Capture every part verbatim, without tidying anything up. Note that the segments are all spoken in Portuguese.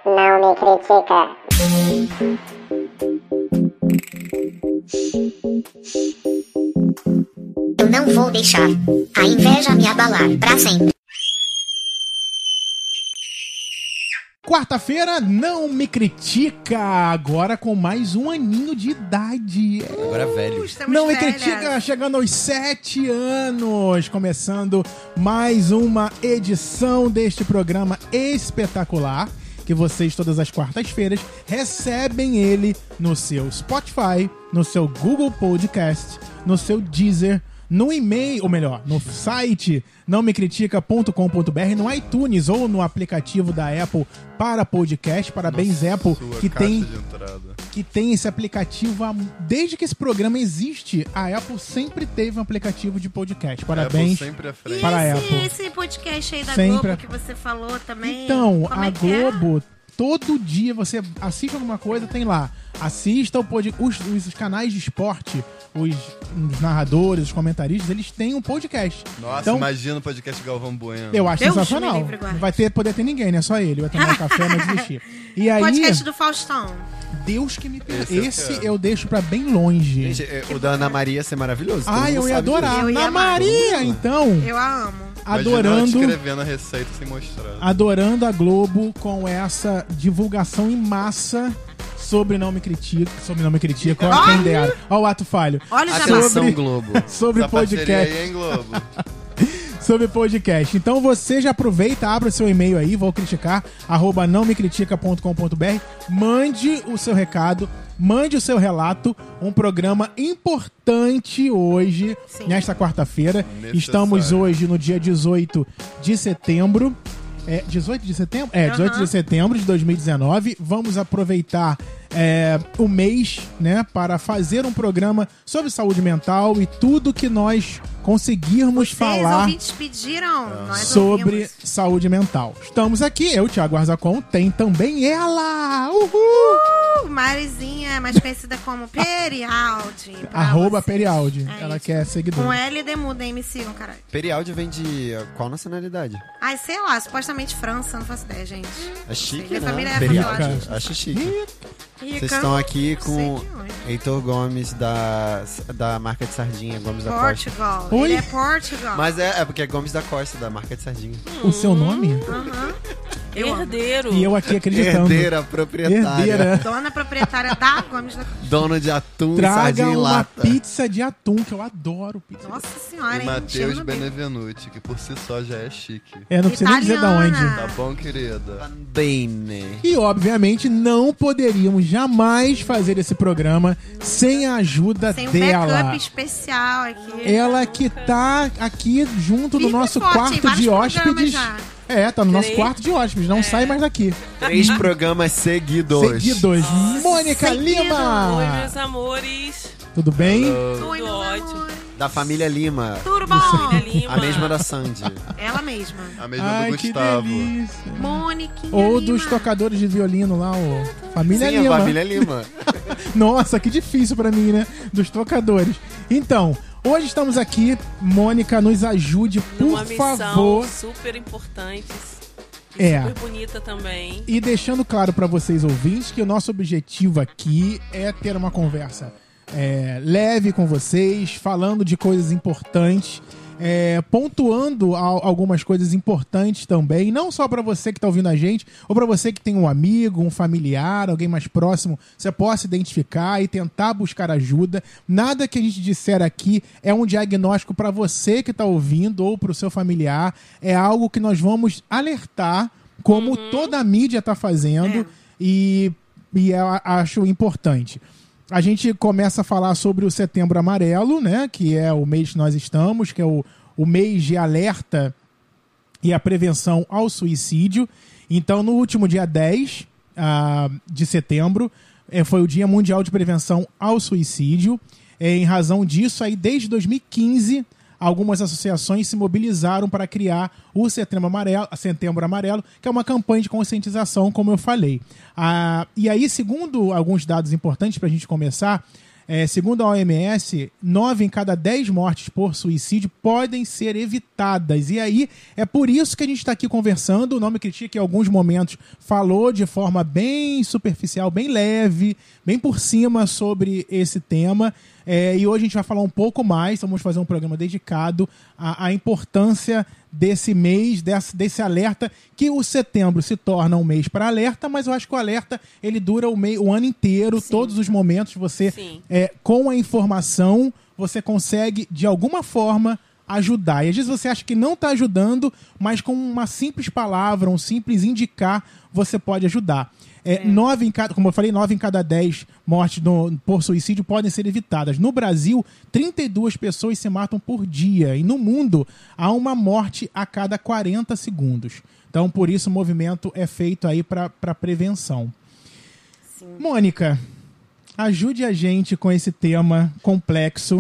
Não me critica. Eu não vou deixar a inveja me abalar pra sempre. Quarta-feira, Não Me Critica, agora com mais um aninho de idade. Agora velho. Estamos Não Me velhas. Critica, chegando aos sete anos, começando mais uma edição deste programa espetacular, que vocês todas as quartas-feiras recebem ele no seu Spotify, no seu Google Podcast, no seu Deezer, no e-mail, ou melhor, no site não me critica ponto com ponto b r, no iTunes ou no aplicativo da Apple para podcast. Parabéns, Nossa, Apple, sua que caixa tem, de entrada. que tem esse aplicativo. há- Desde que esse programa existe, a Apple sempre teve um aplicativo de podcast. Parabéns. Apple sempre à frente. E Para a esse, Apple. esse podcast aí da Sempre. Globo que você falou também? Então, como a é que é? Globo, todo dia você assiste alguma coisa, tem lá. Assista o pod... os, os canais de esporte, os, os narradores, os comentaristas, eles têm um podcast. Nossa, então, imagina o podcast Galvão Bueno. eu acho Deus sensacional. me livre, guarde. Não vai ter, poder ter ninguém, né? Só ele. Vai tomar um café, não desistir. E aí, Podcast do Faustão. Deus que me perdoe. Esse eu Esse quero. eu deixo pra bem longe. Gente, é, o da Ana Maria ia ser maravilhoso. todo Ai, mundo eu ia sabe disso. adorar. Eu ia Na amar. Maria, então, Eu a amo. Imagina ela adorando... descrevendo a receita sem mostrar. adorando a Globo com essa divulgação em massa sobre Não Me Critica, sobre Não Me Critica, ó, quem dera. Ó o ato falho. Olha o Atenção, jabá. Globo. Sobre Essa parceria podcast. aí, hein, Globo? Sobre podcast. Então você já aproveita, abra seu e-mail aí, vou criticar, arroba não me critica ponto com ponto b r, mande o seu recado, mande o seu relato, um programa importante hoje, Sim. nesta quarta-feira. Necessário. Estamos hoje no dia dezoito de setembro. É, dezoito de setembro? É, dezoito Aham. de setembro de dois mil e dezenove. Vamos aproveitar é, o mês, né, para fazer um programa sobre saúde mental e tudo que nós conseguirmos Vocês, falar ouvintes, pediram. Nós sobre ouvimos. saúde mental. Estamos aqui, eu, Thiago Arzacon, tem também ela! Uhul! Uh, Marizinha, mais conhecida como Perialdi. pra Arroba vocês. Perialdi. É Ela isso. quer seguidor. Com L demuda, hein? Me sigam, caralho. Perialdi vem de uh, qual nacionalidade? Ai, sei lá, supostamente França, não faço ideia, gente. É chique, Minha né? família é Perialdi. famosa. Acho chique. Rica, Vocês estão aqui não com sei de onde. Heitor Gomes da, da marca de sardinha, Gomes da Costa. Portugal. Oi? Ele é Portugal. Mas é, é porque é Gomes da Costa, da marca de sardinha. O seu nome? Aham. Eu amo. Herdeiro. E eu aqui acreditando. Herdeira, proprietária. Herdeira. Dona proprietária da Gomes da... Dona de atum, Traga sardinha em uma lata. pizza de atum, que eu adoro pizza. Nossa senhora, E hein? Matheus Cheiro no bico. Benevenuti, que por si só já é chique. É, não precisa nem dizer de Italiana. onde. Tá bom, querida? Bene. E, obviamente, não poderíamos jamais fazer esse programa sem a ajuda Tem um dela. backup especial aqui. Ela que tá aqui junto no Firme e nosso forte, em quarto vários de programas hóspedes. já. É, tá no nosso Três. quarto de hóspedes, não sai mais daqui. Três programas seguidos. Seguidos. Mônica Seguido. Lima! Oi, meus amores. Tudo bem? Oi, meus ótimo. amores. Da família Lima. Tudo bom? Lima. A mesma da Sandy. Ela mesma. A mesma Ai, do que Gustavo. delícia. Moniquinha Ou Lima. dos tocadores de violino lá, o Família Sim, Lima. a família Lima. Nossa, que difícil pra mim, né? Dos tocadores. Então, hoje estamos aqui. Mônica, nos ajude, por Numa missão favor. super importante. E É. super bonita também. E deixando claro pra vocês ouvintes que o nosso objetivo aqui é ter uma conversa é, leve com vocês, falando de coisas importantes, é, pontuando al- algumas coisas importantes também, não só pra você que tá ouvindo a gente, ou pra você que tem um amigo, um familiar, alguém mais próximo, você possa identificar e tentar buscar ajuda. Nada que a gente disser aqui é um diagnóstico pra você que tá ouvindo ou pro seu familiar, é algo que nós vamos alertar, como toda a mídia tá fazendo, É. e, e eu a- acho importante. A gente começa a falar sobre o Setembro Amarelo, né? Que é o mês que nós estamos, que é o, o mês de alerta e a prevenção ao suicídio. Então, no último dia dez ah, de setembro, eh, foi o Dia Mundial de Prevenção ao Suicídio. Eh, em razão disso, aí, desde dois mil e quinze, algumas associações se mobilizaram para criar o Setembro Amarelo, Setembro Amarelo, que é uma campanha de conscientização, como eu falei. Ah, e aí, segundo alguns dados importantes para a gente começar, É, segundo a O M S, nove em cada dez mortes por suicídio podem ser evitadas. E aí, é por isso que a gente está aqui conversando. O Não Me Critique, em alguns momentos, falou de forma bem superficial, bem leve, bem por cima sobre esse tema. É, e hoje a gente vai falar um pouco mais, vamos fazer um programa dedicado à, à importância desse mês, desse, desse alerta, que o setembro se torna um mês para alerta, mas eu acho que o alerta ele dura o, mês, o ano inteiro, Sim. todos os momentos, você, é, com a informação, você consegue, de alguma forma, ajudar. E às vezes você acha que não está ajudando, mas com uma simples palavra, um simples indicar, você pode ajudar. É, é. Nove em cada, como eu falei, nove em cada dez mortes no, por suicídio podem ser evitadas. No Brasil, trinta e duas pessoas se matam por dia. E no mundo, há uma morte a cada quarenta segundos. Então, por isso, o movimento é feito aí para prevenção. Sim. Mônica, ajude a gente com esse tema complexo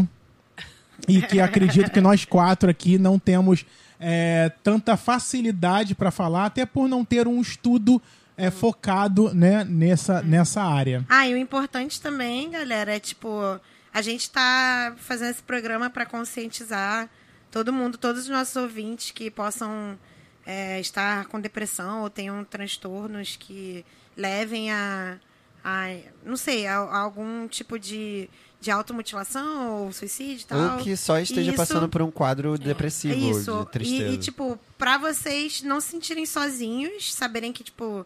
e que acredito que nós quatro aqui não temos é, tanta facilidade para falar, até por não ter um estudo É focado, né, nessa, nessa área. Ah, e o importante também, galera, é tipo, a gente tá fazendo esse programa para conscientizar todo mundo, todos os nossos ouvintes que possam é, estar com depressão ou tenham transtornos que levem a, a não sei, a, a algum tipo de, de automutilação ou suicídio e tal. Ou que só esteja isso, passando por um quadro depressivo, isso, de tristeza. E, e, tipo, pra vocês não se sentirem sozinhos, saberem que, tipo,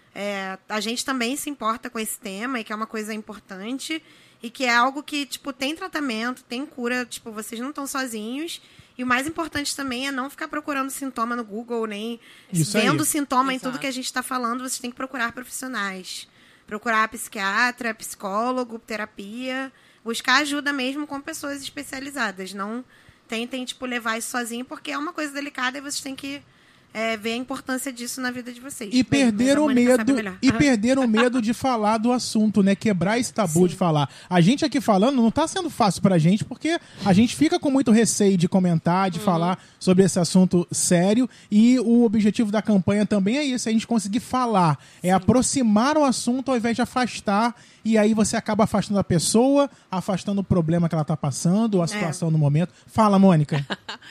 é, a gente também se importa com esse tema e que é uma coisa importante e que é algo que, tipo, tem tratamento, tem cura, tipo, vocês não estão sozinhos. E o mais importante também é não ficar procurando sintoma no Google, nem Isso vendo aí. sintoma Exato. em tudo que a gente está falando. Vocês têm que procurar profissionais. Procurar psiquiatra, psicólogo, terapia. Buscar ajuda mesmo com pessoas especializadas. Não tentem, tipo, levar isso sozinho, porque é uma coisa delicada e vocês têm que é, ver a importância disso na vida de vocês. E Bem, perder mas a o Mônica sabe medo melhor. e perder o medo de falar do assunto, né? Quebrar esse tabu Sim. de falar. A gente aqui falando não tá sendo fácil pra gente, porque a gente fica com muito receio de comentar, de uhum. falar sobre esse assunto sério, e o objetivo da campanha também é isso, é a gente conseguir falar, é Sim. aproximar o assunto ao invés de afastar, e aí você acaba afastando a pessoa, afastando o problema que ela tá passando, a situação é. no momento. Fala, Mônica.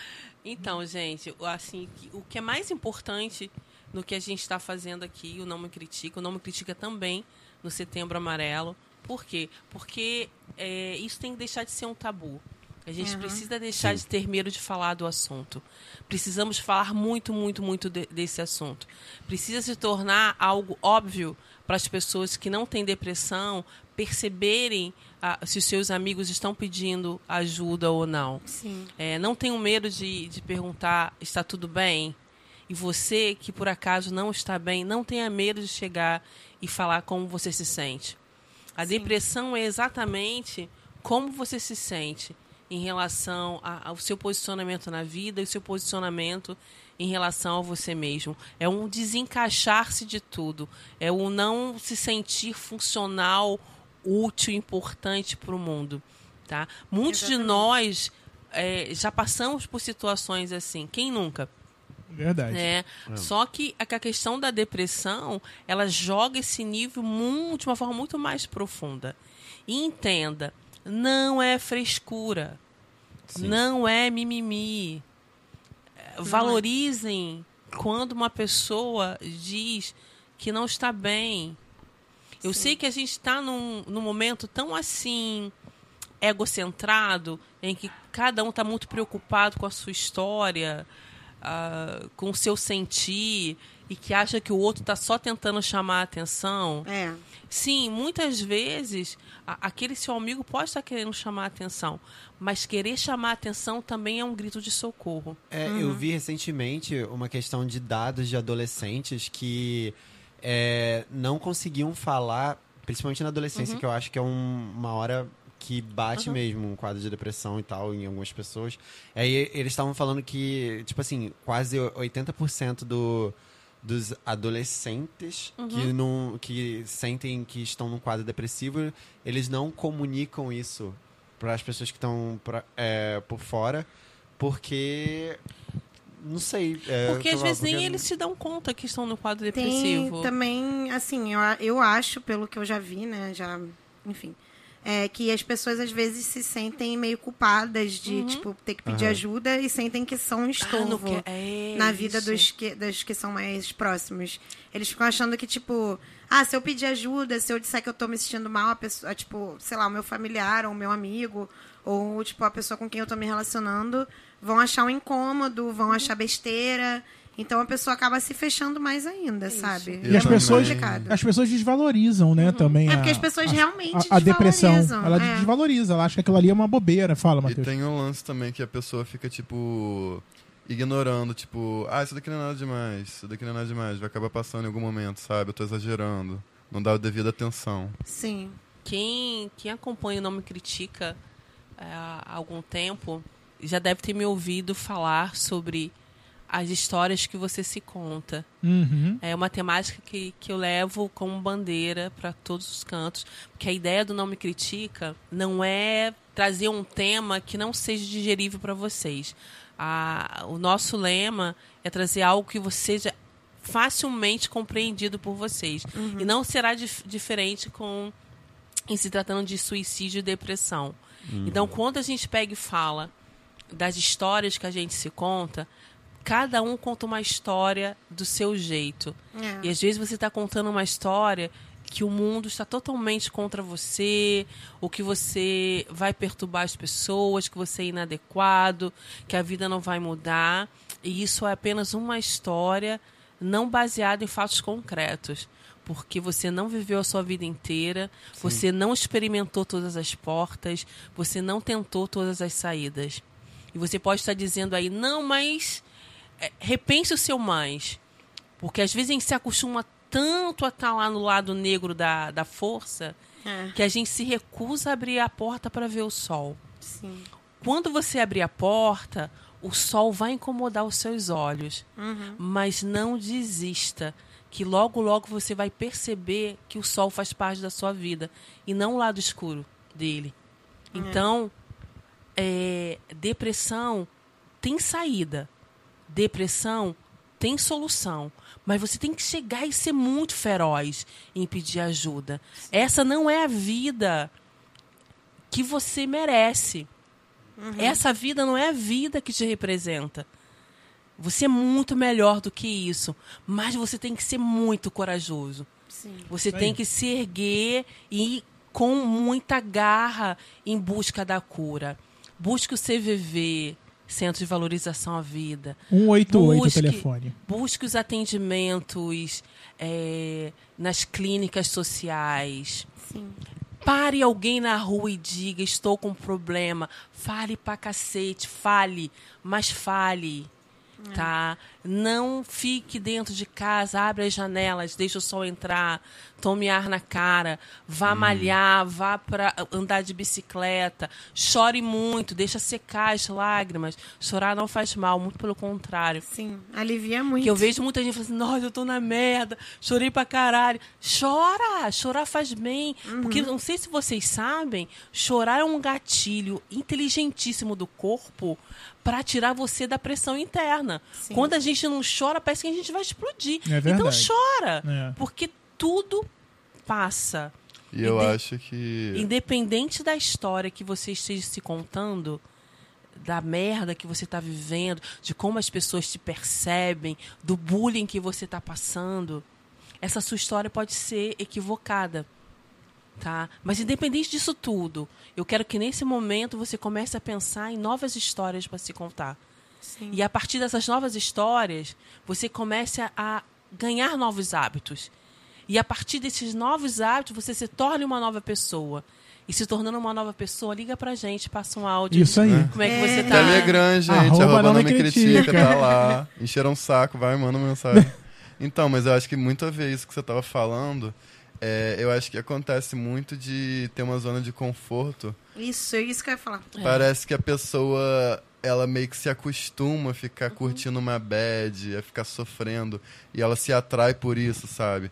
Então, gente, assim, o que é mais importante no que a gente está fazendo aqui, o Não Me Critica, o Não Me Critica também no Setembro Amarelo. Por quê? Porque é, isso tem que deixar de ser um tabu. A gente uhum. precisa deixar Sim. de ter medo de falar do assunto. Precisamos falar muito, muito, muito de, desse assunto. Precisa se tornar algo óbvio para as pessoas que não têm depressão perceberem ah, se os seus amigos estão pedindo ajuda ou não. Sim. É, não tenham medo de, de perguntar, está tudo bem? E você que por acaso não está bem, não tenha medo de chegar e falar como você se sente. A Sim. depressão é exatamente como você se sente em relação a, ao seu posicionamento na vida e o seu posicionamento em relação a você mesmo. É um desencaixar-se de tudo. É um não se sentir funcional, útil, importante para o mundo. Tá? Muitos Exatamente. de nós é, já passamos por situações assim. Quem nunca? Verdade. É. É. Só que a questão da depressão, ela joga esse nível muito, de uma forma muito mais profunda. E entenda, não é frescura. Sim. Não é mimimi. Não Valorizem é. quando uma pessoa diz que não está bem. Eu Sim. sei que a gente está num, num momento tão assim, egocentrado, em que cada um está muito preocupado com a sua história, uh, com o seu sentir, e que acha que o outro está só tentando chamar a atenção. É. Sim, muitas vezes a, aquele seu amigo pode estar querendo chamar a atenção, mas querer chamar a atenção também é um grito de socorro. É, uhum. Eu vi recentemente uma questão de dados de adolescentes que é, não conseguiam falar, principalmente na adolescência, uhum. que eu acho que é um, uma hora que bate uhum. mesmo um quadro de depressão e tal em algumas pessoas. Aí eles estavam falando que, tipo assim, quase oitenta por cento do... dos adolescentes uhum. que, não, que sentem que estão num quadro depressivo, eles não comunicam isso para as pessoas que estão é, por fora, porque... Não sei. É, porque às vezes porque... nem eles se dão conta que estão no quadro Tem depressivo. também, assim, eu, eu acho, pelo que eu já vi, né, já, enfim... é, que as pessoas às vezes se sentem meio culpadas de, Uhum. tipo, ter que pedir Aham. ajuda e sentem que são um Ah, não estorvo quer- é na vida isso. dos que, dos que são mais próximos. Eles ficam achando que, tipo, ah, se eu pedir ajuda, se eu disser que eu tô me sentindo mal, a pessoa, tipo, sei lá, o meu familiar ou o meu amigo, ou, tipo, a pessoa com quem eu tô me relacionando, vão achar um incômodo, vão achar besteira. Então a pessoa acaba se fechando mais ainda, sabe? E as também. pessoas, complicado. as pessoas desvalorizam, né, também. É porque a- as pessoas a- realmente a, a depressão. desvalorizam, Ela é. desvaloriza, ela acha que aquilo ali é uma bobeira. Fala, E Matheus. tem um lance também que a pessoa fica, tipo, ignorando, tipo, ah, isso daqui não é nada demais, isso daqui não é nada demais, vai acabar passando em algum momento, sabe? Eu tô exagerando. Não dá a devida atenção. Sim. Quem, quem acompanha o Não Me Critica é, há algum tempo já deve ter me ouvido falar sobre as histórias que você se conta. Uhum. É uma temática que, que eu levo como bandeira para todos os cantos, porque a ideia do Não Me Critica não é trazer um tema que não seja digerível para vocês. A, o nosso lema é trazer algo que você seja facilmente compreendido por vocês. Uhum. E não será dif- diferente com em se tratando de suicídio e depressão. Então, quando a gente pega e fala das histórias que a gente se conta, cada um conta uma história do seu jeito. É. E às vezes você está contando uma história que o mundo está totalmente contra você, ou que você vai perturbar as pessoas, que você é inadequado, que a vida não vai mudar. E isso é apenas uma história não baseada em fatos concretos. Porque você não viveu a sua vida inteira, você não experimentou todas as portas, você não tentou todas as saídas. E você pode estar dizendo aí, não, mas é, repense o seu mais. Porque às vezes a gente se acostuma tanto a estar lá no lado negro da, da força, É. que a gente se recusa a abrir a porta para ver o sol. Sim. Quando você abrir a porta, o sol vai incomodar os seus olhos. Uhum. Mas não desista, que logo, logo você vai perceber que o sol faz parte da sua vida e não o lado escuro dele. Então, é, depressão tem saída. Depressão tem solução. Mas você tem que chegar e ser muito feroz em pedir ajuda. Essa não é a vida que você merece. Essa vida não é a vida que te representa. Você é muito melhor do que isso. Mas você tem que ser muito corajoso. Sim. Você Isso aí. tem que se erguer e ir com muita garra em busca da cura. Busque o C V V, Centro de Valorização à Vida. um oito oito o Busque- telefone. Busque os atendimentos é, nas clínicas sociais. Sim. Pare alguém na rua e diga, estou com problema. Fale pra cacete, fale, mas fale. Tá? Não fique dentro de casa, abre as janelas, deixa o sol entrar, tome ar na cara, vá malhar, vá para andar de bicicleta, chore muito, deixa secar as lágrimas. Chorar não faz mal, muito pelo contrário. Sim. Alivia muito. Que eu vejo muita gente falando assim, nossa, eu tô na merda, chorei pra caralho. Chora! Chorar faz bem. Porque, não sei se vocês sabem, chorar é um gatilho inteligentíssimo do corpo pra tirar você da pressão interna. Sim. Quando a gente não chora, parece que a gente vai explodir. É então verdade. chora! É. Porque tudo passa. E eu Inde- acho que... Independente da história que você esteja se contando, da merda que você está vivendo, de como as pessoas te percebem, do bullying que você está passando, essa sua história pode ser equivocada. Tá? Mas independente disso tudo, eu quero que nesse momento você comece a pensar em novas histórias para se contar. Sim. E a partir dessas novas histórias, você comece a, a ganhar novos hábitos. E a partir desses novos hábitos, você se torne uma nova pessoa. E se tornando uma nova pessoa, liga pra gente, passa um áudio. Isso aí. Como é que você É. tá? Telegram, gente, Arroba arroba, não não me me critica. critica, tá lá. Encheram um saco, vai, manda uma mensagem. Então, mas eu acho que muito a ver isso que você tava falando, é, eu acho que acontece muito de ter uma zona de conforto. Isso, é isso que eu ia falar. É. Parece que a pessoa, ela meio que se acostuma a ficar curtindo uma bad, a ficar sofrendo, e ela se atrai por isso, sabe?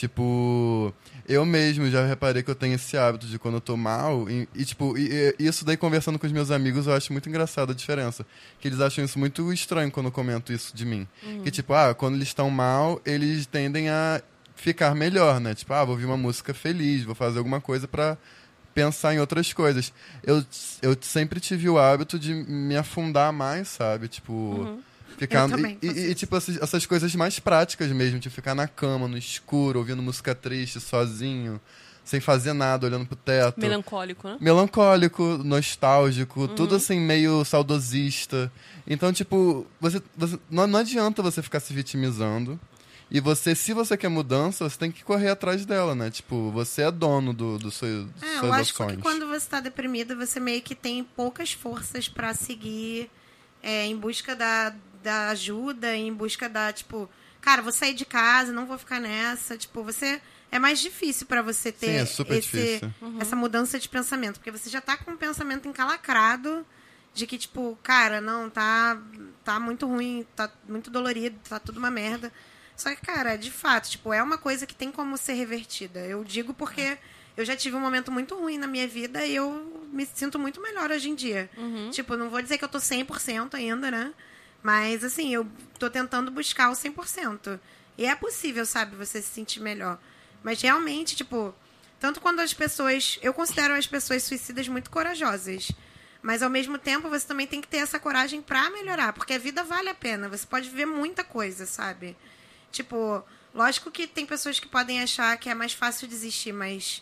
Tipo, eu mesmo já reparei que eu tenho esse hábito de quando eu tô mal, e, e, tipo, e, e isso daí conversando com os meus amigos, eu acho muito engraçado a diferença. Que eles acham isso muito estranho quando eu comento isso de mim. Que tipo, ah, quando eles estão mal, eles tendem a ficar melhor, né? Tipo, ah, vou ouvir uma música feliz, vou fazer alguma coisa pra pensar em outras coisas. Eu, eu sempre tive o hábito de me afundar mais, sabe? Tipo, Uhum. ficar... Eu também e, faço e, e, isso. tipo, essas, essas coisas mais práticas mesmo, de ficar na cama, no escuro, ouvindo música triste, sozinho, sem fazer nada, olhando pro teto. Melancólico, né? Melancólico, nostálgico, tudo assim meio saudosista. Então, tipo, você, você, não, não adianta você ficar se vitimizando. E você, se você quer mudança, você tem que correr atrás dela, né? Tipo, você é dono do, do seu, dos É, suas lógico ações. que quando você tá deprimido, você meio que tem poucas forças pra seguir é, em busca da, da ajuda, em busca da, tipo, cara, vou sair de casa, não vou ficar nessa. Tipo, você... É mais difícil pra você ter Sim, é super esse, difícil. essa mudança de pensamento. Porque você já tá com um pensamento encalacrado de que, tipo, cara, não, tá, tá muito ruim, tá muito dolorido, tá tudo uma merda. Só que, cara, de fato, tipo, é uma coisa que tem como ser revertida. Eu digo porque eu já tive um momento muito ruim na minha vida e eu me sinto muito melhor hoje em dia. Uhum. Tipo, não vou dizer que eu tô cem por cento ainda, né? Mas, assim, eu tô tentando buscar o cem por cento. E é possível, sabe, você se sentir melhor. Mas, realmente, tipo, tanto quando as pessoas... Eu considero as pessoas suicidas muito corajosas. Mas, ao mesmo tempo, você também tem que ter essa coragem pra melhorar. Porque a vida vale a pena. Você pode viver muita coisa, sabe? Tipo, lógico que tem pessoas que podem achar que é mais fácil desistir, mas...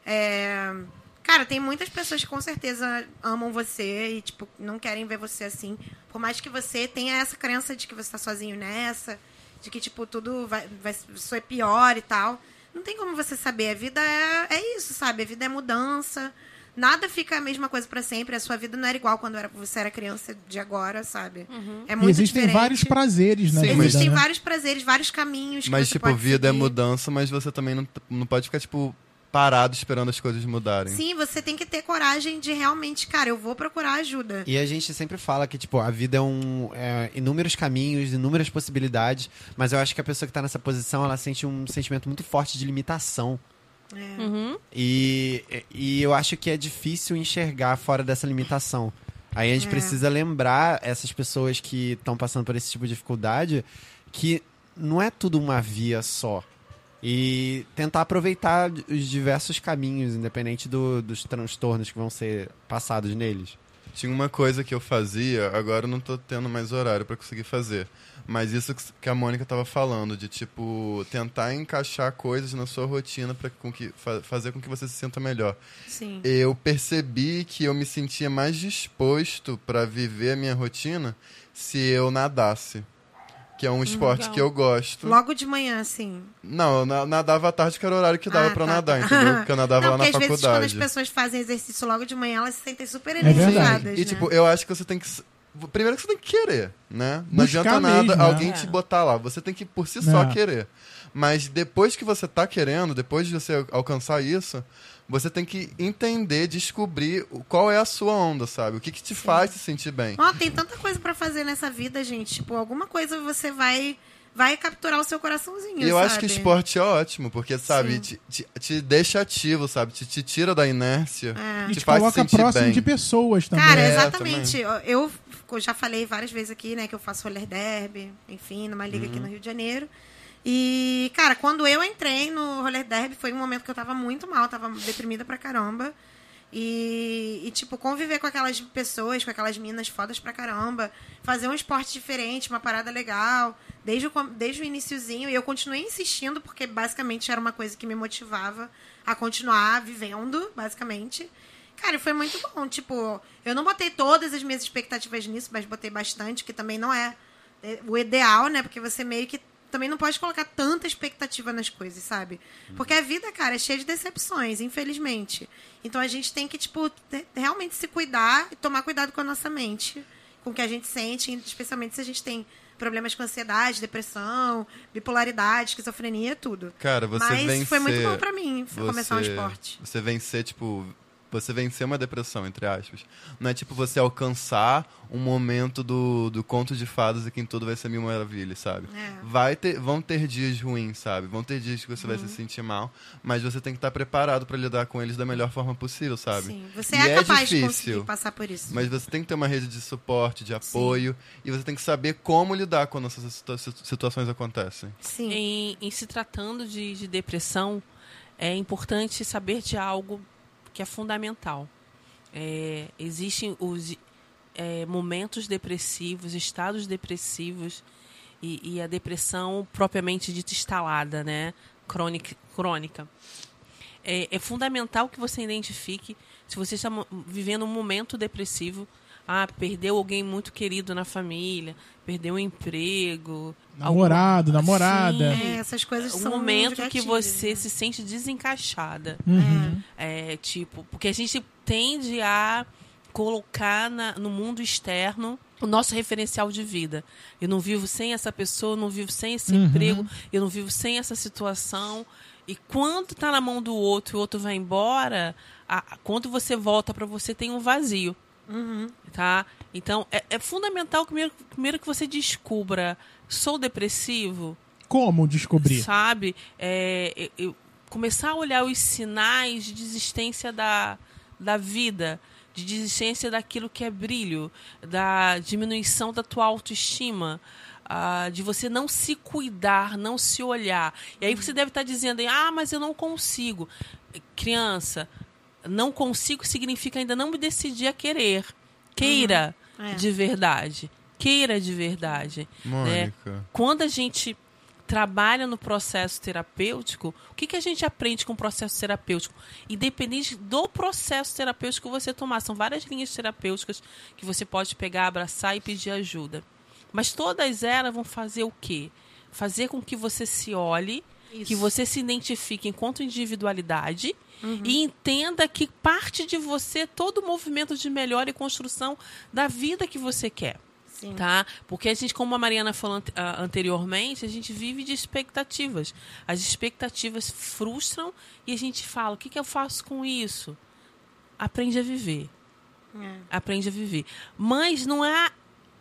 É... Cara, tem muitas pessoas que com certeza amam você e, tipo, não querem ver você assim. Por mais que você tenha essa crença de que você tá sozinho nessa, de que, tipo, tudo vai, vai ser pior e tal. Não tem como você saber. A vida é, é isso, sabe? A vida é mudança. Nada fica a mesma coisa pra sempre. A sua vida não era igual quando era, você era criança de agora, sabe? Uhum. É E muito existem diferente. vários prazeres na Sim, vida, Existem né? vários prazeres, vários caminhos que Mas, você tipo, pode vida é seguir. mudança, mas você também não, não pode ficar, tipo, parado esperando as coisas mudarem. Sim, você tem que ter coragem de realmente, cara, eu vou procurar ajuda. E a gente sempre fala que, tipo, a vida é um... É, inúmeros caminhos, inúmeras possibilidades, mas eu acho que a pessoa que tá nessa posição, ela sente um sentimento muito forte de limitação. É. Uhum. E, e eu acho que é difícil enxergar fora dessa limitação. Aí a gente É. precisa lembrar essas pessoas que estão passando por esse tipo de dificuldade que não é tudo uma via só. E tentar aproveitar os diversos caminhos, independente do, dos transtornos que vão ser passados neles. Tinha uma coisa que eu fazia, agora eu não tô tendo mais horário pra conseguir fazer. Mas isso que a Mônica tava falando, de tipo, tentar encaixar coisas na sua rotina pra com que, fa- fazer com que você se sinta melhor. Sim. Eu percebi que eu me sentia mais disposto pra viver a minha rotina se eu nadasse. Que é um esporte legal. que eu gosto. Logo de manhã, assim. Não, eu na- nadava à tarde, que era o horário que dava Ah, pra tá, nadar, tá. entendeu? Porque eu nadava Não, lá na porque às vezes quando as faculdade. pessoas fazem exercício logo de manhã, elas se sentem super É verdade. energizadas, E, né? tipo, eu acho que você tem que... s- Primeiro que você tem que querer, né? Não Buscar adianta nada mesmo, né? alguém É. te botar lá. Você tem que, por si só, É. querer. Mas depois que você tá querendo, depois de você alcançar isso, você tem que entender, descobrir o- qual é a sua onda, sabe? O que, que te faz se sentir bem. Ó, tem tanta coisa pra fazer nessa vida, gente. Tipo, alguma coisa você vai vai capturar o seu coraçãozinho, E eu sabe? acho que esporte é ótimo, porque, sabe, Sim. te, te, te deixa ativo, sabe? Te, te tira da inércia, É. E te te faz se coloca sentir próximo bem. de pessoas também. Cara, É, exatamente. Eu, eu já falei várias vezes aqui, né, que eu faço roller derby, enfim, numa liga Uhum. aqui no Rio de Janeiro. E, cara, quando eu entrei no roller derby, foi um momento que eu tava muito mal, tava deprimida pra caramba. E, e, tipo, conviver com aquelas pessoas, com aquelas minas fodas pra caramba, fazer um esporte diferente, uma parada legal, desde o, com- desde o iniciozinho. E eu continuei insistindo, porque basicamente era uma coisa que me motivava a continuar vivendo, basicamente. Cara, e foi muito bom. Tipo, eu não botei todas as minhas expectativas nisso, mas botei bastante, que também não é é o ideal, né? Porque você meio que também não pode colocar tanta expectativa nas coisas, sabe? Porque a vida, cara, é cheia de decepções, infelizmente. Então a gente tem que, tipo, te- realmente se cuidar e tomar cuidado com a nossa mente, com o que a gente sente, especialmente se a gente tem problemas com ansiedade, depressão, bipolaridade, esquizofrenia, tudo. Cara, você Mas vencer... foi muito bom pra mim você, começar um esporte. Você vencer, tipo... Você vencer uma depressão, entre aspas. Não é tipo você alcançar um momento do, do conto de fadas e que em tudo vai ser mil maravilhas, sabe? É. Vai ter, vão ter dias ruins, sabe? Vão ter dias que você vai se sentir mal, mas você tem que estar preparado pra lidar com eles da melhor forma possível, sabe? Sim, você E é capaz de difícil, conseguir passar por isso. Mas você tem que ter uma rede de suporte, de apoio, e você tem que saber como lidar quando essas situa- situações acontecem. Sim. Em, em se tratando de, de depressão, é importante saber de algo que é fundamental. É, existem os é, momentos depressivos, estados depressivos e, e a depressão propriamente dita instalada, né? Crônica. crônica. É, é fundamental que você identifique se você está vivendo um momento depressivo. Ah, perdeu alguém muito querido na família, perdeu um emprego. Namorado, algum... namorada. Sim, É, essas coisas um são momento gatilhos, que você né? se sente desencaixada. Uhum. É, tipo, porque a gente tende a colocar na, no mundo externo o nosso referencial de vida. Eu não vivo sem essa pessoa, eu não vivo sem esse Uhum. emprego, eu não vivo sem essa situação. E quando tá na mão do outro e o outro vai embora, a, quando você volta para você, tem um vazio. Uhum. Tá? Então, é, é fundamental primeiro, primeiro que você descubra, sou depressivo? Como descobrir? Sabe? É, eu, eu começar a olhar os sinais de desistência da, da vida, de desistência daquilo que é brilho, da diminuição da tua autoestima, uh, de você não se cuidar, não se olhar. E aí você deve estar dizendo, ah, mas eu não consigo. Criança, não consigo significa ainda não me decidir a querer. Queira Uhum. É. de verdade. Queira de verdade. Né? Mônica. Quando a gente trabalha no processo terapêutico, o que, que a gente aprende com o processo terapêutico? Independente do processo terapêutico que você tomar. São várias linhas terapêuticas que você pode pegar, abraçar e pedir ajuda. Mas todas elas vão fazer o quê? Fazer com que você se olhe, Isso. que você se identifique enquanto individualidade, Uhum. e entenda que parte de você todo o movimento de melhora e construção da vida que você quer. Sim. Tá? Porque a gente, como a Mariana falou ante- ah, anteriormente, a gente vive de expectativas. As expectativas frustram e a gente fala, o que, que eu faço com isso? Aprende a viver. É. Aprende a viver. Mas não há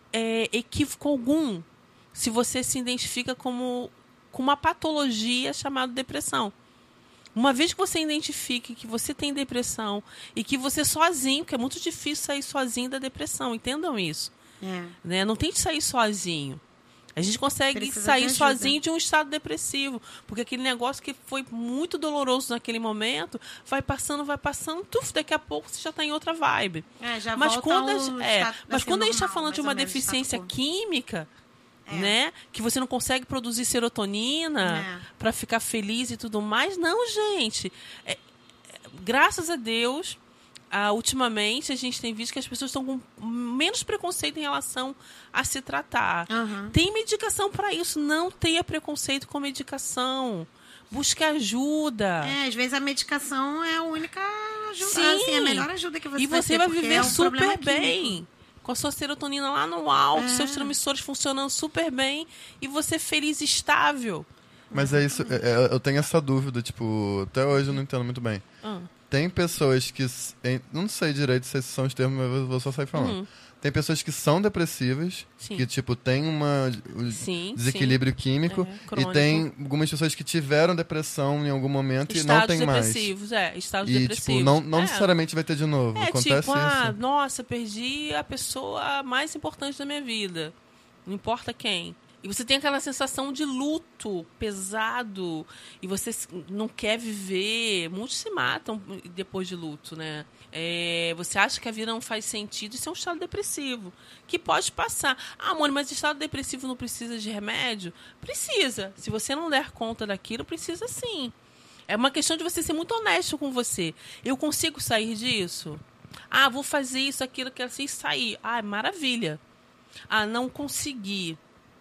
é, equívoco algum se você se identifica como com uma patologia chamada depressão. Uma vez que você identifique que você tem depressão e que você sozinho, porque é muito difícil sair sozinho da depressão, entendam isso. É. Né? Não tente sair sozinho. A gente consegue Precisa de sair ajuda. sozinho de um estado depressivo, porque aquele negócio que foi muito doloroso naquele momento, vai passando, vai passando, tuf, daqui a pouco você já está em outra vibe. É, já Mas volta quando, a, ao gente- é, estado- mas assim, quando a gente está normal, falando de mais uma ou menos, deficiência status quo. química, É. né, que você não consegue produzir serotonina É. para ficar feliz e tudo mais, não, gente. É, é, graças a Deus, ah, ultimamente a gente tem visto que as pessoas estão com menos preconceito em relação a se tratar. Aham. Tem medicação para isso, não tenha preconceito com medicação. Busque ajuda. É, às vezes a medicação é a única ajuda, Sim. assim, a melhor ajuda que você E vai você ter, vai porque viver é um problema super bem. químico. Com a sua serotonina lá no alto, É. seus transmissores funcionando super bem e você feliz e estável. Mas é isso, é- é- eu tenho essa dúvida, tipo, até hoje eu não entendo muito bem. Ah. Tem pessoas que, s- em- não sei direito se esses são os termos, mas eu vou só sair falando. Uhum. Tem pessoas que são depressivas, Sim. que, tipo, tem uma, um Sim, desequilíbrio químico, É, e crônico. tem algumas pessoas que tiveram depressão em algum momento e não Estados tem mais. depressivos, é, estados E, depressivos. tipo, não, não é. necessariamente vai ter de novo. É Acontece tipo, ah, isso. nossa, perdi a pessoa mais importante da minha vida. Não importa quem. E você tem aquela sensação de luto pesado. E você s- não quer viver. Muitos se matam depois de luto, né? É, você acha que a vida não faz sentido. Isso é um estado depressivo. Que pode passar. Ah, amor, mas estado depressivo não precisa de remédio? Precisa. Se você não der conta daquilo, precisa sim. É uma questão de você ser muito honesto com você. Eu consigo sair disso? Ah, vou fazer isso, aquilo, que assim sair. Ah, maravilha. Ah, não consegui.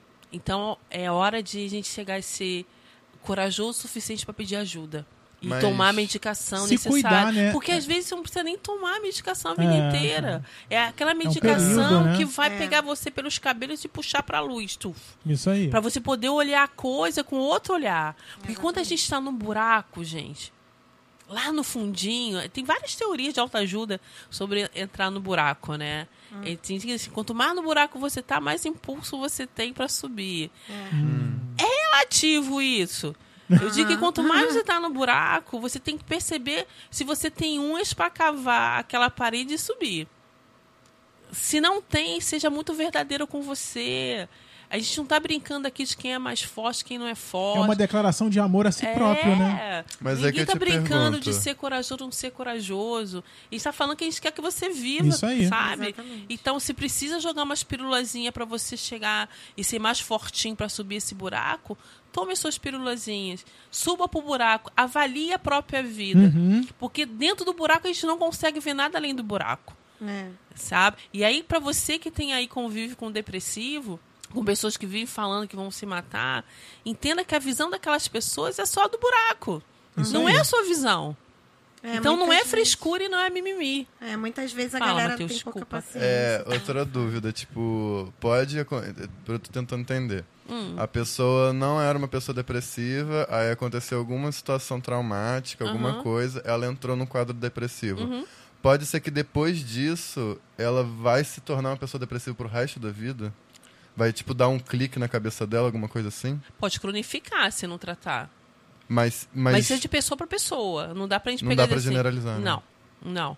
Então é hora de a gente chegar a ser corajoso o suficiente para pedir ajuda. E Mas tomar a medicação se necessária. cuidar, né? Porque às vezes você não precisa nem tomar a medicação a vida É, inteira. É aquela um medicação período, né? que vai É. pegar você pelos cabelos e puxar para a luz, tu. Isso aí. Para você poder olhar a coisa com outro olhar. Porque quando a gente está num buraco, gente, lá no fundinho, tem várias teorias de autoajuda sobre entrar no buraco, né? E tem que, assim, quanto mais no buraco você tá, mais impulso você tem para subir. É relativo isso. Eu digo que quanto mais você tá no buraco, você tem que perceber se você tem unhas para cavar aquela parede e subir. Se não tem, seja muito verdadeiro com você. A gente não tá brincando aqui de quem é mais forte, quem não é forte. É uma declaração de amor a si É. próprio, né? Mas é Ninguém que eu tá te brincando pergunto. de ser corajoso ou não ser corajoso. A gente tá falando que a gente quer que você viva, Isso aí. sabe? Exatamente. Então, se precisa jogar umas pirulazinhas pra você chegar e ser mais fortinho pra subir esse buraco, tome suas pirulazinhas. Suba pro buraco. Avalie a própria vida. Uhum. Porque dentro do buraco a gente não consegue ver nada além do buraco. É. Sabe? E aí, pra você que tem aí convívio com depressivo, com pessoas que vivem falando que vão se matar, entenda que a visão daquelas pessoas é só do buraco. Isso não aí. é a sua visão. É, então não é muitas frescura e não é mimimi. vezes- É, muitas vezes a Fala, galera Matheus, tem pouca desculpa. paciência. É, outra dúvida, tipo, pode. acon- Eu tô tentando entender. A pessoa não era uma pessoa depressiva, aí aconteceu alguma situação traumática, alguma Uhum. coisa, ela entrou no quadro depressivo. Uhum. Pode ser que depois disso ela vai se tornar uma pessoa depressiva pro resto da vida? Vai, tipo, dar um clique na cabeça dela, alguma coisa assim? Pode cronificar se não tratar. Mas. Mas, Mas, é de pessoa para pessoa. Não dá pra gente Não pegar dá pra assim. generalizar, né? Não, não.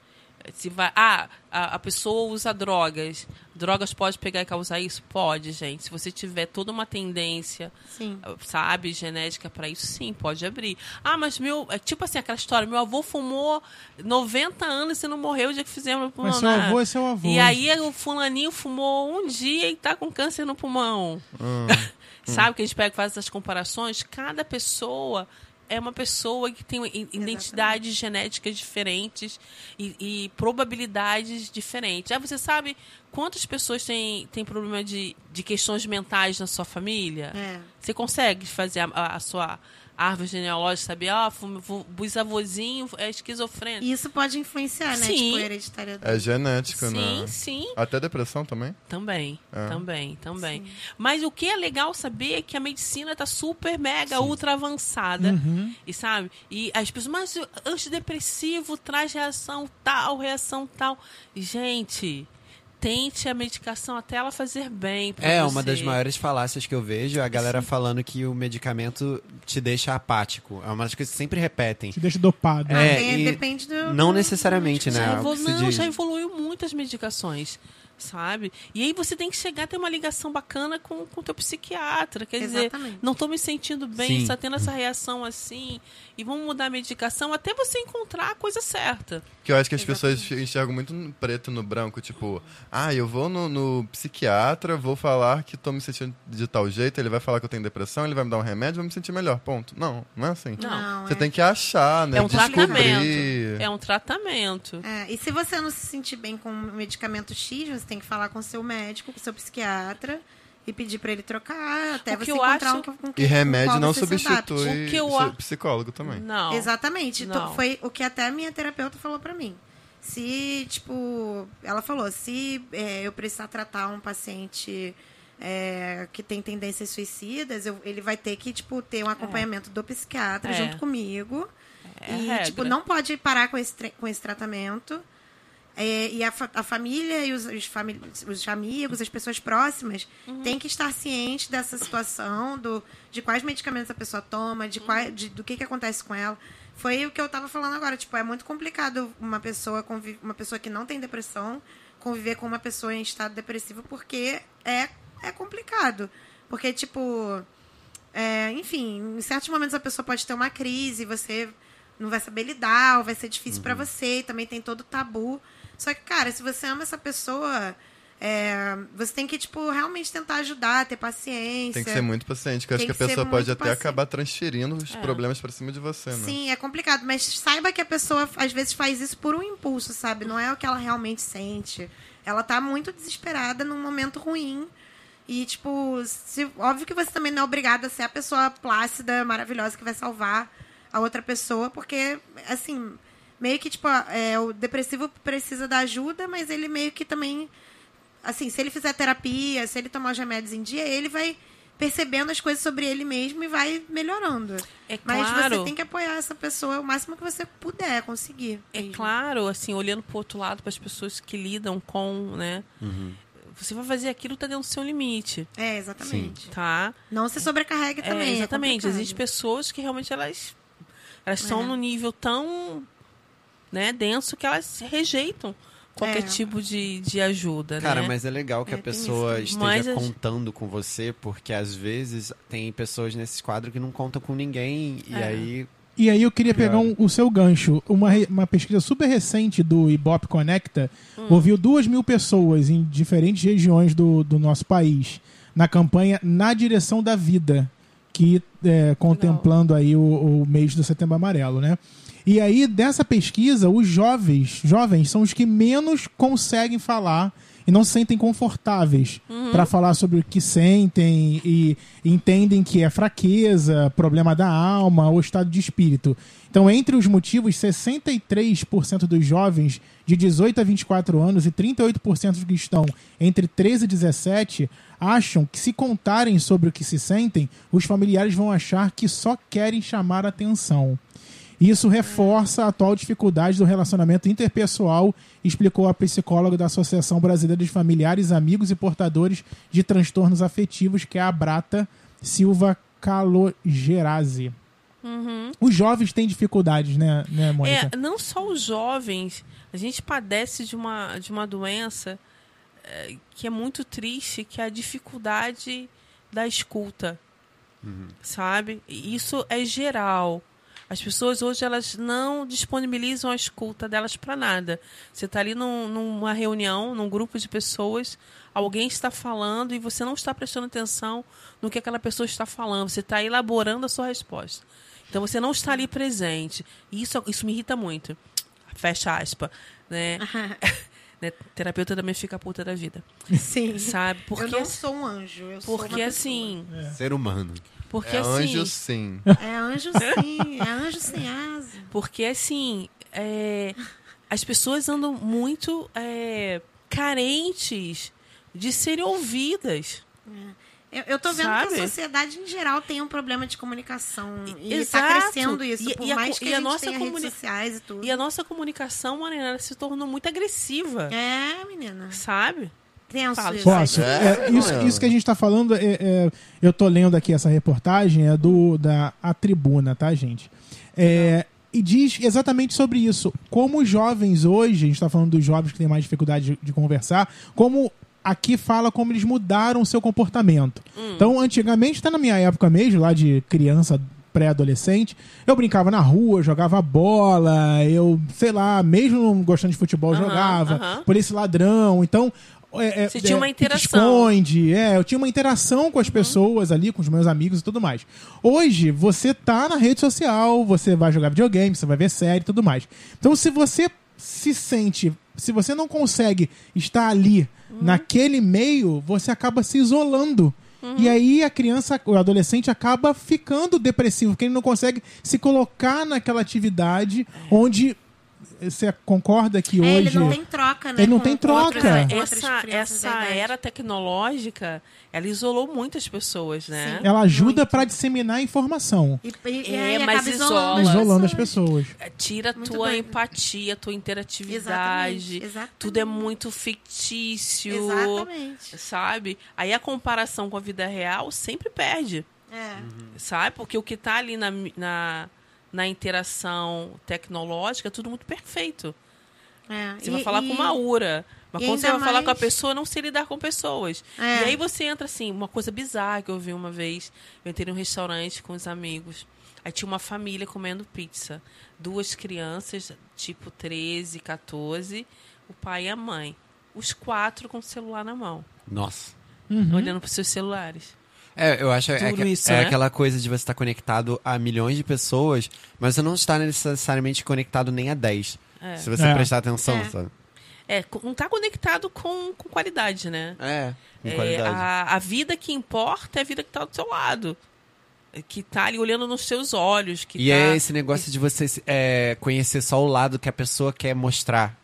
Se vai, ah, a, a pessoa usa drogas. Drogas pode pegar e causar isso? Pode, gente. Se você tiver toda uma tendência, Sim. sabe, genética pra isso, sim, pode abrir. Ah, mas meu... É tipo assim, aquela história. Meu avô fumou noventa anos e não morreu o dia que fizemos no pulmão. Mas seu avô é seu avô. E aí o fulaninho fumou um dia e tá com câncer no pulmão. Hum. Sabe que a gente pega e faz essas comparações? Cada pessoa é uma pessoa que tem i- identidades genéticas diferentes e, e probabilidades diferentes. Ah, você sabe quantas pessoas têm, têm problema de, de questões mentais na sua família? É. Você consegue fazer a, a- a sua árvore genealógica, saber? Ah, o bisavôzinho é esquizofrênico. E isso pode influenciar, né? Sim. Tipo, hereditariedade. É genético, Sim, né? sim. Até depressão também? Também, É. também, também. Mas o que é legal saber é que a medicina tá super, mega, ultra avançada. Uhum. E sabe? E as pessoas, mas o antidepressivo traz reação tal, reação tal. Gente, tente a medicação até ela fazer bem pra É, você. uma das maiores falácias que eu vejo é a galera falando que o medicamento te deixa apático. É uma das coisas que sempre repetem. Te deixa dopado. É, Tem- e depende do. Não do- necessariamente, né? Já o evolu- que se não, diz. já evoluiu muitas medicações, sabe? E aí você tem que chegar a ter uma ligação bacana com o teu psiquiatra. Quer Exatamente. dizer, não tô me sentindo bem, Sim. está tendo essa reação assim, e vamos mudar a medicação até você encontrar a coisa certa. Que eu acho que as Exatamente. pessoas enxergam muito no preto e no branco, tipo, ah, eu vou no, no psiquiatra, vou falar que tô me sentindo de tal jeito, ele vai falar que eu tenho depressão, ele vai me dar um remédio, vou me sentir melhor, ponto. Não, não é assim. Não, Você é. tem que achar, né? É um Descobrir. tratamento. É um tratamento. É, e se você não se sentir bem com o medicamento X, você tem que falar com o seu médico, com o seu psiquiatra e pedir pra ele trocar até O que você eu encontrar acho- um com, com E quem- com remédio qual não você se adapte. substitui O que eu seu a- psicólogo também. Não. Exatamente. Então, Não. foi o que até a minha terapeuta falou pra mim. Se, tipo, ela falou, se é, eu precisar tratar um paciente é, que tem tendências suicidas, eu- ele vai ter que, tipo, ter um acompanhamento do psiquiatra É. junto comigo. É a e, regra. tipo, não pode parar com esse, tra- com esse tratamento. É, e a, fa- a família e os, os, fami- os amigos, as pessoas próximas, Uhum. têm que estar cientes dessa situação, do, de quais medicamentos a pessoa toma, de qual, de, do que, que acontece com ela. Foi o que eu tava falando agora. Tipo, é muito complicado uma pessoa, conviv- uma pessoa que não tem depressão conviver com uma pessoa em estado depressivo, porque é, é complicado. Porque, tipo, é, enfim, em certos momentos a pessoa pode ter uma crise, você não vai saber lidar, ou vai ser difícil pra você, e também tem todo o tabu. Só que, cara, se você ama essa pessoa, é, você tem que, tipo, realmente tentar ajudar, ter paciência. Tem que ser muito paciente, que eu acho Tem que a que ser pessoa pode muito até paciente. acabar transferindo os É. problemas pra cima de você, né? Sim, é complicado, mas saiba que a pessoa às vezes faz isso por um impulso, sabe? Não é o que ela realmente sente. Ela tá muito desesperada num momento ruim. E, tipo, se- óbvio que você também não é obrigada a ser a pessoa plácida, maravilhosa que vai salvar a outra pessoa, porque, assim, meio que, tipo, é, o depressivo precisa da ajuda, mas ele meio que também, assim, se ele fizer terapia, se ele tomar os remédios em dia, ele vai percebendo as coisas sobre ele mesmo e vai melhorando. É Mas claro. você tem que apoiar essa pessoa o máximo que você puder conseguir. É mesmo. claro, assim, olhando pro outro lado, para as pessoas que lidam com, né? Você vai fazer aquilo que tá dentro do seu limite, É, exatamente. tá? Não se sobrecarregue É, também. é exatamente. complicado. Existem pessoas que realmente elas elas estão É. no nível tão, né, denso que elas rejeitam qualquer É. tipo de, de ajuda, Cara, né? mas é legal que É, a tem pessoa isso. esteja Mas as- contando com você, porque às vezes tem pessoas nesse quadro que não contam com ninguém, e É. aí... E aí eu queria pegar um- o seu gancho. Uma, re- uma pesquisa super recente do Ibope Conecta ouviu duas mil pessoas em diferentes regiões do, do nosso país na campanha Na Direção da Vida, que é, contemplando aí o, o mês do Setembro Amarelo, né? E aí, dessa pesquisa, os jovens, jovens são os que menos conseguem falar e não se sentem confortáveis para falar sobre o que sentem e entendem que é fraqueza, problema da alma ou estado de espírito. Então, entre os motivos, sessenta e três por cento dos jovens de dezoito a vinte e quatro anos e trinta e oito por cento que estão entre treze e dezessete acham que, se contarem sobre o que se sentem, os familiares vão achar que só querem chamar atenção. Isso reforça a atual dificuldade do relacionamento interpessoal, explicou a psicóloga da Associação Brasileira de Familiares, Amigos e Portadores de Transtornos Afetivos, que é a Brata Silva Calogerazzi. Uhum. Os jovens têm dificuldades, né, né, Mônica? É, não só os jovens, a gente padece de uma, de uma doença é, que é muito triste, que é a dificuldade da escuta, sabe? E isso é geral. As pessoas hoje elas não disponibilizam a escuta delas para nada. Você está ali num, numa reunião, num grupo de pessoas, alguém está falando e você não está prestando atenção no que aquela pessoa está falando. Você está elaborando a sua resposta. Então você não está ali presente. E isso, isso me irrita muito. Fecha aspa. Né? Né? Terapeuta também fica puta da vida. Sim. Sabe? Porque, eu não sou um anjo. Eu sou porque uma assim. Ser humano. Porque É assim. anjo sim. pessoa. É anjo sim. É anjo sem asa. Porque, assim, é, as pessoas andam muito é, carentes de serem ouvidas. Eu, eu tô vendo Sabe? que a sociedade em geral tem um problema de comunicação. E Exato. tá crescendo isso. E- por e a mais co- que e a, a gente nossa tenha comuni- redes sociais e tudo. E a nossa comunicação, Marina, ela se tornou muito agressiva. É, menina. Sabe? Tenso Fala, isso. Posso? É, É, isso, não é. isso que a gente está falando, é, é, eu tô lendo aqui essa reportagem, é do da A Tribuna, tá, gente? É, e diz exatamente sobre isso. Como os jovens hoje, a gente está falando dos jovens que têm mais dificuldade de, de conversar, como aqui fala como eles mudaram o seu comportamento. Então, antigamente, até na minha época mesmo, lá de criança, pré-adolescente, eu brincava na rua, jogava bola, eu, sei lá, mesmo não gostando de futebol, Aham, jogava, aham. polícia e ladrão, então... É, é, Você tinha uma é, interação. Esconde, é, eu tinha uma interação com as pessoas ali, com os meus amigos e tudo mais. Hoje, você tá na rede social, você vai jogar videogame, você vai ver série e tudo mais. Então, se você se sente, se você não consegue estar ali naquele meio, você acaba se isolando. E aí a criança, o adolescente acaba ficando depressivo, porque ele não consegue se colocar naquela atividade onde você concorda que É, hoje... ele não tem troca, né? Ele não com tem troca. outras- com outras Essa, crianças da essa idade. era tecnológica, ela isolou muitas pessoas, né? Sim. Ela ajuda Muito. para disseminar a informação, E, e, É, e mas acaba isola. isolando, isolando as pessoas. Tira Muito tua doido. empatia, tua interatividade. Exatamente, exatamente. Tudo é muito fictício. Exatamente. Sabe? Aí a comparação com a vida real sempre perde. É. Sabe? Porque o que tá ali na, na, na interação tecnológica é tudo muito perfeito. É. Você E- vai falar e- com uma aura. Mas e quando você ainda vai falar com a mais- pessoa, não sei lidar com pessoas. É. E aí você entra assim, uma coisa bizarra que eu vi uma vez. Eu entrei num restaurante com os amigos. Aí tinha uma família comendo pizza. Duas crianças, tipo treze, quatorze, o pai e a mãe. Os quatro com o celular na mão, Nossa. olhando para seus celulares. É, eu acho é, Tudo que- isso, é né? aquela coisa de você estar conectado a milhões de pessoas, mas você não está necessariamente conectado nem a dez. É. Se você É. prestar atenção, É. sabe? É, co- não tá conectado com, com qualidade, né? É, com É, qualidade. a, a vida que importa é a vida que tá do seu lado. É, que tá ali olhando nos seus olhos. Que E tá... é esse negócio de você é, conhecer só o lado que a pessoa quer mostrar.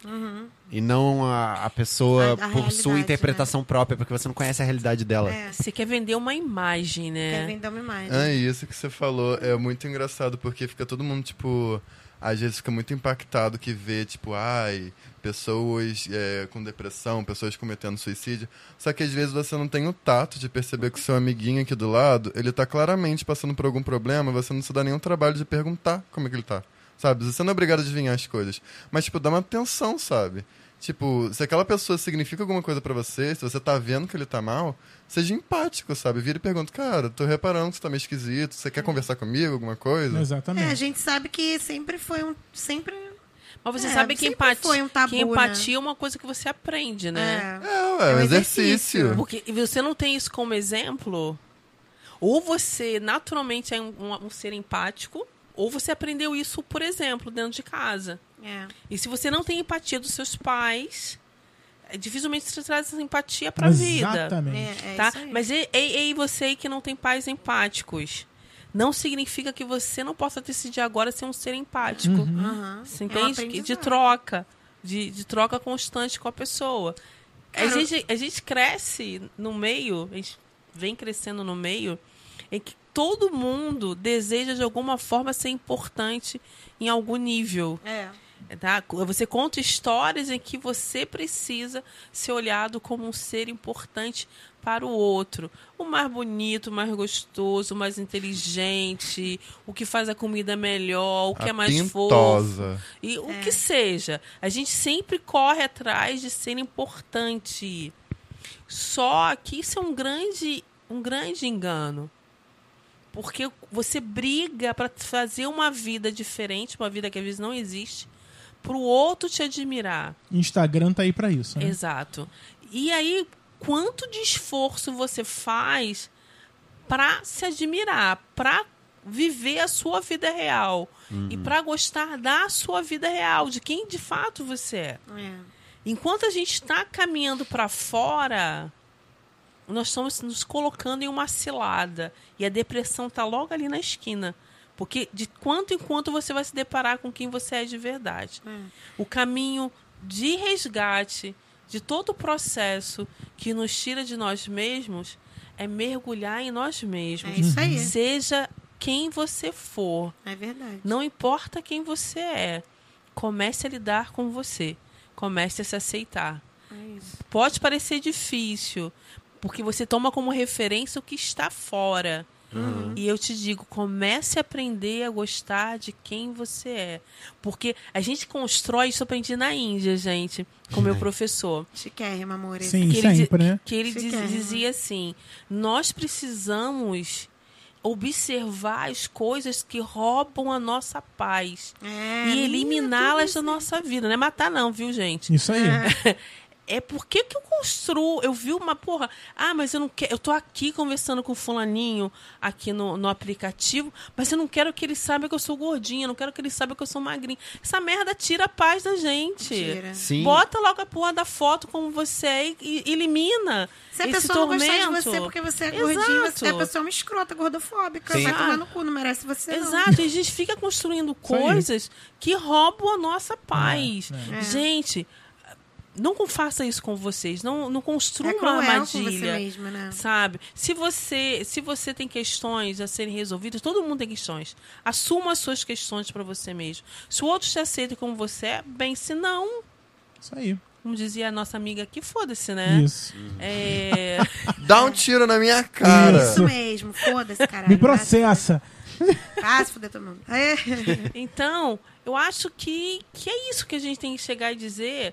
E não a, a pessoa A- a por realidade, sua interpretação própria, porque você não conhece a realidade dela. É. Você quer vender uma imagem, né? Quer vender uma imagem. É isso que você falou. É muito engraçado, porque fica todo mundo, tipo... Às vezes fica muito impactado que vê, tipo, ai, pessoas é, com depressão, pessoas cometendo suicídio. Só que às vezes você não tem o tato de perceber que o seu amiguinho aqui do lado, ele tá claramente passando por algum problema, você não se dá nenhum trabalho de perguntar como é que ele tá. Sabe? Você não é obrigado a adivinhar as coisas. Mas, tipo, dá uma atenção, sabe? Tipo, se aquela pessoa significa alguma coisa pra você, se você tá vendo que ele tá mal, seja empático, sabe? Vira e pergunta, cara, tô reparando que você tá meio esquisito, você quer conversar comigo, alguma coisa? Exatamente. É, a gente sabe que sempre foi um... Sempre... Mas você É, sabe que sempre empatia, foi um tabu, que empatia é uma coisa que você aprende, né? É. É, ué, é um exercício. Porque você não tem isso como exemplo, ou você naturalmente é um, um- um ser empático, ou você aprendeu isso, por exemplo, dentro de casa. É. E se você não tem empatia dos seus pais, é, dificilmente você traz essa empatia pra vida. Exatamente. É, é Tá? isso aí. Mas e, e, e você aí que não tem pais empáticos? Não significa que você não possa decidir agora ser um ser empático. Aham. Você É um entende? Que- de aprendizado. troca. De, de troca constante com a pessoa. A Cara, gente, a gente cresce no meio, a gente vem crescendo no meio, em que todo mundo deseja de alguma forma ser importante em algum nível. É. Tá? Você conta histórias em que você precisa ser olhado como um ser importante para o outro. O mais bonito, o mais gostoso, o mais inteligente, o que faz a comida melhor, o que A é mais pintosa. fofo. E o que seja. A gente sempre corre atrás de ser importante. Só que isso é um grande, um grande engano. Porque você briga para fazer uma vida diferente, uma vida que às vezes não existe, para o outro te admirar. Instagram tá aí pra isso, né? Exato. E aí, quanto de esforço você faz para se admirar, para viver a sua vida real e para gostar da sua vida real, de quem de fato você é. É. Enquanto a gente está caminhando para fora, nós estamos nos colocando em uma cilada. E a depressão está logo ali na esquina. Porque de quanto em quanto você vai se deparar com quem você é de verdade. Hum. O caminho de resgate de todo o processo que nos tira de nós mesmos é mergulhar em nós mesmos. É isso aí. Seja quem você for. É verdade. Não importa quem você é. Comece a lidar com você. Comece a se aceitar. É isso. Pode parecer difícil, porque você toma como referência o que está fora. E eu te digo, comece a aprender a gostar de quem você é. Porque a gente constrói, isso eu aprendi na Índia, gente, com meu professor. Chiquérrima, amor. Sim, Que ele, di- sempre, né? que ele diz- Chiquérrima. dizia assim, nós precisamos observar as coisas que roubam a nossa paz É, e eliminá-las da tudo nossa vida. Não é matar não, viu, gente? Isso aí. É porque que eu construo. Eu vi uma porra. Ah, mas eu não quero. Eu tô aqui conversando com o fulaninho aqui no, no aplicativo, mas eu não quero que ele saiba que eu sou gordinha, eu não quero que ele saiba que eu sou magrinha. Essa merda tira a paz da gente. Tira. Sim. Bota logo a porra da foto como você é e, e elimina. Se a esse pessoa não gostar de tormento. você porque você é Exato. gordinha, você é a pessoa uma escrota, gordofóbica. Sim. Vai tomar no cu, não merece você, não. Exato, e a gente fica construindo aí. coisas que roubam a nossa paz. É. Gente, não faça isso com vocês. Não, não construa É uma cruel com armadilha. você mesma, né? Sabe? Se você, se você tem questões a serem resolvidas, todo mundo tem questões. Assuma as suas questões para você mesmo. Se o outro te aceita como você é, bem, se não, Isso aí. como dizia a nossa amiga aqui, foda-se, né? Isso. É, Dá um tiro na minha cara. Isso mesmo, foda-se, caralho. Me processa. Ah, se fuder todo mundo. É. então, eu acho que, que é isso que a gente tem que chegar e dizer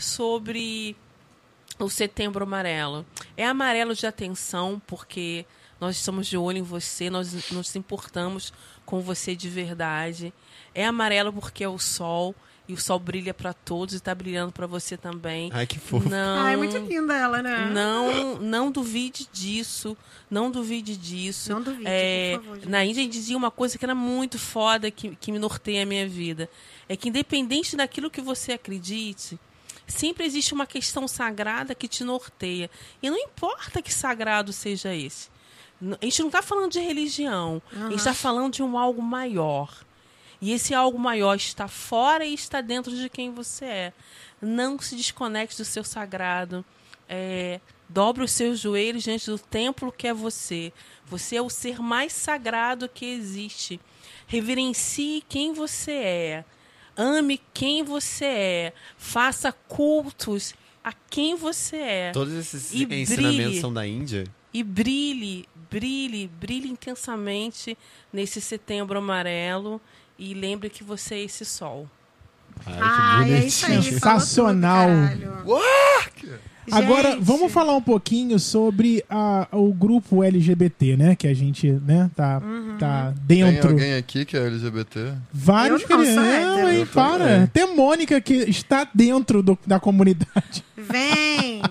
sobre o Setembro Amarelo. É amarelo de atenção, porque nós estamos de olho em você, nós nos importamos com você de verdade. É amarelo porque é o sol, e o sol brilha para todos e está brilhando para você também. Ai, que fofo. Não, Ah, é muito linda ela, né? não, não duvide disso. Não duvide disso. Não duvide, É, por favor, gente. na Índia dizia uma coisa que era muito foda, que, que me norteia a minha vida. É que independente daquilo que você acredite, sempre existe uma questão sagrada que te norteia. E não importa que sagrado seja esse. N- A gente não está falando de religião. A gente está falando de um algo maior. E esse algo maior está fora e está dentro de quem você é. Não se desconecte do seu sagrado. É, dobre os seus joelhos diante do templo que é você. Você é o ser mais sagrado que existe. Reverencie quem você é. Ame quem você é. Faça cultos a quem você é. Todos esses E ensinamentos brilhe. são da Índia? E brilhe, brilhe, brilhe intensamente nesse Setembro Amarelo. E lembre que você é esse sol. Ai, Ai, que é isso aí. bonitinho. falou Sensacional. tudo, caralho. Agora, Gente, vamos falar um pouquinho sobre a, o grupo L G B T, né? Que a gente, né, tá, Uhum. tá Tem dentro. alguém aqui que é L G B T? Vários Eu não, sou crianças. hétero. Hein, Eu para. também. Tem Mônica que está dentro do- da comunidade. Vem!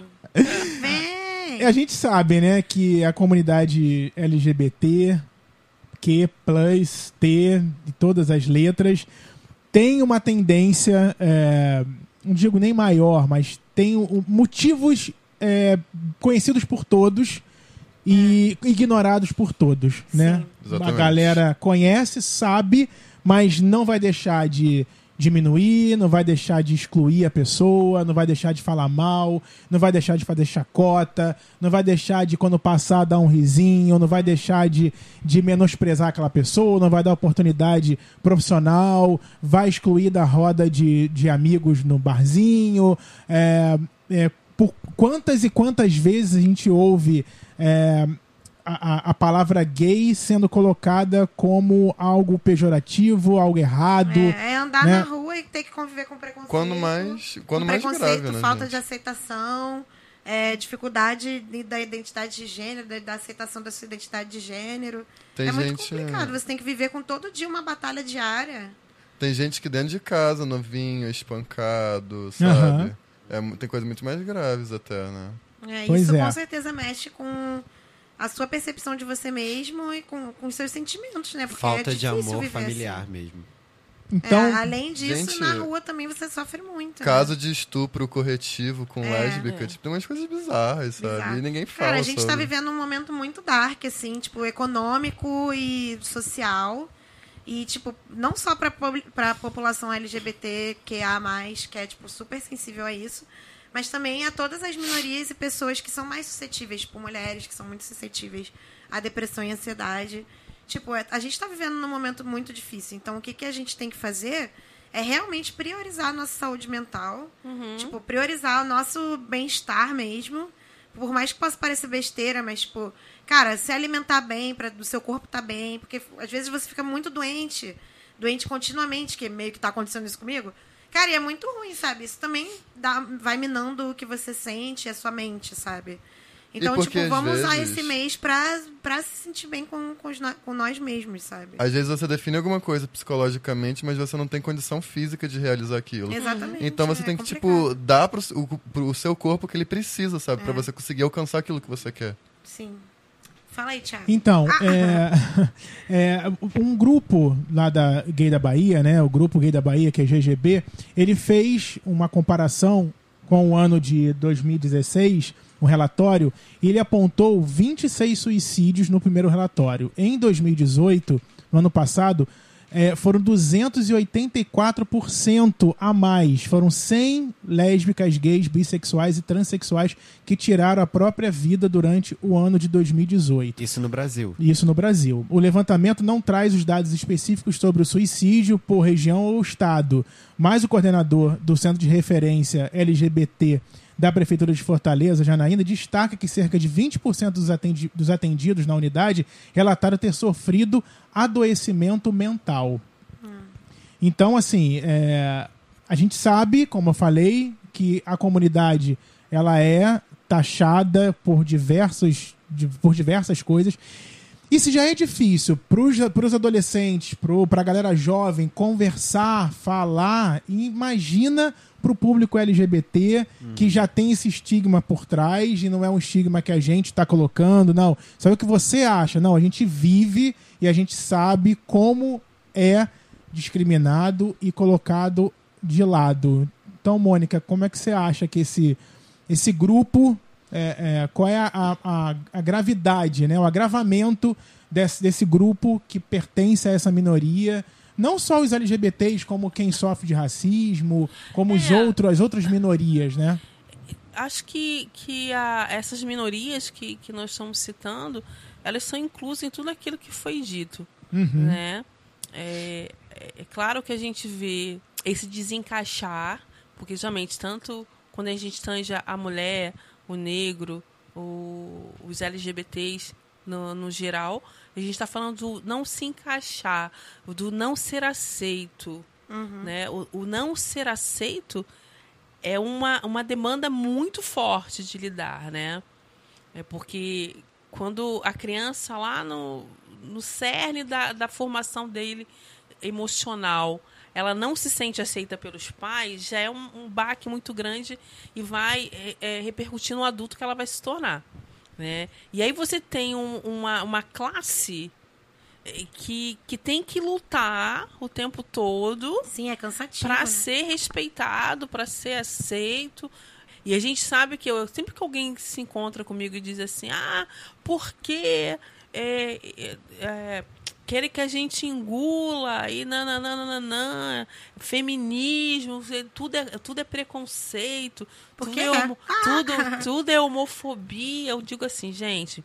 Vem! A gente sabe, né, que a comunidade L G B T, Q plus, T, de todas as letras, tem uma tendência, é, não digo nem maior, mas tem o- motivos é, conhecidos por todos e ignorados por todos, né? A Exatamente. galera conhece, sabe, mas não vai deixar de diminuir, não vai deixar de excluir a pessoa, não vai deixar de falar mal, não vai deixar de fazer chacota, não vai deixar de, quando passar, dar um risinho, não vai deixar de, de menosprezar aquela pessoa, não vai dar oportunidade profissional, vai excluir da roda de, de amigos no barzinho. É, é, por quantas e quantas vezes a gente ouve é, a, a palavra gay sendo colocada como algo pejorativo, algo errado. É, é andar né? na rua e ter que conviver com preconceito. Quando mais, quando com mais preconceito, grave, né, falta gente? de aceitação, é, dificuldade de- da identidade de gênero, da, da aceitação da sua identidade de gênero. Tem é muito gente- complicado. Você tem que viver com todo dia uma batalha diária. Tem gente que dentro de casa, novinho, espancado, Aham. sabe? É, mu- tem coisas muito mais graves até, né? É, Pois isso é. com certeza mexe com a sua percepção de você mesmo e com, com os seus sentimentos, né? Porque Falta é de difícil amor viver familiar assim. mesmo. Então, É, além disso, gente, na rua também você sofre muito. Caso né? de estupro corretivo com É. lésbica, É. tipo, tem umas coisas bizarras, sabe? Bizarro. E ninguém fala Cara, a gente sobre. tá vivendo um momento muito dark, assim, tipo, econômico e social. E, tipo, não só pra, po- pra população L G B T Q A mais, que é, tipo, super sensível a isso, mas também a todas as minorias e pessoas que são mais suscetíveis, tipo, mulheres que são muito suscetíveis à depressão e ansiedade. Tipo, é- a gente tá vivendo num momento muito difícil. Então, o que, que a gente tem que fazer é realmente priorizar a nossa saúde mental. Tipo, priorizar o nosso bem-estar mesmo. Por mais que possa parecer besteira, mas, tipo, cara, se alimentar bem, para o seu corpo tá bem. Porque às vezes você fica muito doente, doente continuamente, que meio que tá acontecendo isso comigo. Cara, e é muito ruim, sabe? Isso também dá, vai minando o que você sente, a sua mente, sabe? Então, porque, tipo, vamos às usar vezes- esse mês pra, pra se sentir bem com, com, os no- com nós mesmos, sabe? Às vezes você define alguma coisa psicologicamente, mas você não tem condição física de realizar aquilo. Exatamente. Então você é tem que, complicado. tipo, dar pro, o, pro seu corpo o que ele precisa, sabe? É. Pra você conseguir alcançar aquilo que você quer. Sim. Fala aí, Thiago. Então, Ah. é, é, um grupo lá da Gay da Bahia, né, o grupo Gay da Bahia, que é G G B, ele fez uma comparação com o ano de dois mil e dezesseis, um relatório, e ele apontou vinte e seis suicídios no primeiro relatório. Em dois mil e dezoito, no ano passado, é, foram duzentos e oitenta e quatro por cento a mais. Foram cem lésbicas, gays, bissexuais e transexuais que tiraram a própria vida durante o ano de dois mil e dezoito. Isso no Brasil. Isso no Brasil. O levantamento não traz os dados específicos sobre o suicídio por região ou estado, mas o coordenador do Centro de Referência L G B T da Prefeitura de Fortaleza, Janaína, destaca que cerca de vinte por cento dos, atendi- dos atendidos na unidade relataram ter sofrido adoecimento mental. Então, assim, é, a gente sabe, como eu falei, que a comunidade ela é taxada por, diversos, de- por diversas coisas. E se já é difícil para os adolescentes, para a galera jovem conversar, falar, imagina para o público L G B T que já tem esse estigma por trás e não é um estigma que a gente está colocando, não. Sabe o que você acha? Não, a gente vive e a gente sabe como é discriminado e colocado de lado. Então, Mônica, como é que você acha que esse, esse grupo... É, é, qual é a, a, a gravidade, né? O agravamento desse, desse grupo que pertence a essa minoria, não só os L G B Ts, como quem sofre de racismo, como os É. outros, as outras minorias, né? Acho que, que a, essas minorias que, que nós estamos citando, elas são inclusas em tudo aquilo que foi dito. Uhum. Né? É, é- é claro que a gente vê esse desencaixar, porque geralmente, tanto quando a gente tanja a mulher, o negro, o- os L G B Ts no, no geral, a gente está falando do não se encaixar, do não ser aceito. Uhum. Né? O, o não ser aceito é uma, uma demanda muito forte de lidar, né? É porque quando a criança lá no, no cerne da, da formação dele emocional, ela não se sente aceita pelos pais, já é um, um baque muito grande e vai é, é, repercutir no adulto que ela vai se tornar. Né? E aí você tem um, uma, uma classe que, que tem que lutar o tempo todo Sim, é cansativo. para né? ser respeitado, para ser aceito. E a gente sabe que eu, sempre que alguém se encontra comigo e diz assim, ah, por que é, é, é, querem que a gente engula e nananana, feminismo, tudo é, tudo é preconceito, Por tudo quê? é, homo, tudo, tudo é homofobia. Eu digo assim, gente,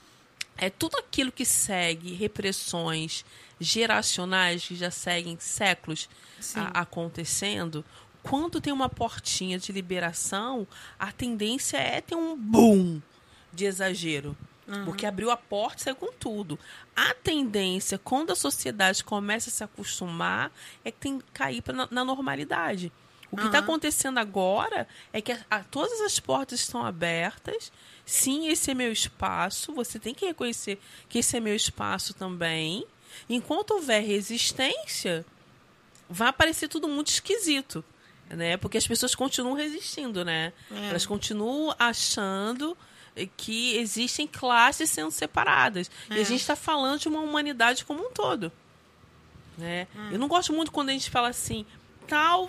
é tudo aquilo que segue repressões geracionais que já seguem séculos a, acontecendo. Quando tem uma portinha de liberação, a tendência é ter um boom de exagero. Uhum. Porque abriu a porta e saiu com tudo. A tendência, quando a sociedade começa a se acostumar, é que tem que cair pra, na, na normalidade. O que está uhum. acontecendo agora é que a, a, todas as portas estão abertas. Sim, esse é meu espaço. Você tem que reconhecer que esse é meu espaço também. Enquanto houver resistência, vai parecer tudo muito esquisito. Né? Porque as pessoas continuam resistindo, né? É. Elas continuam achando que existem classes sendo separadas. É. E a gente está falando de uma humanidade como um todo. Né? É. Eu não gosto muito quando a gente fala assim, tal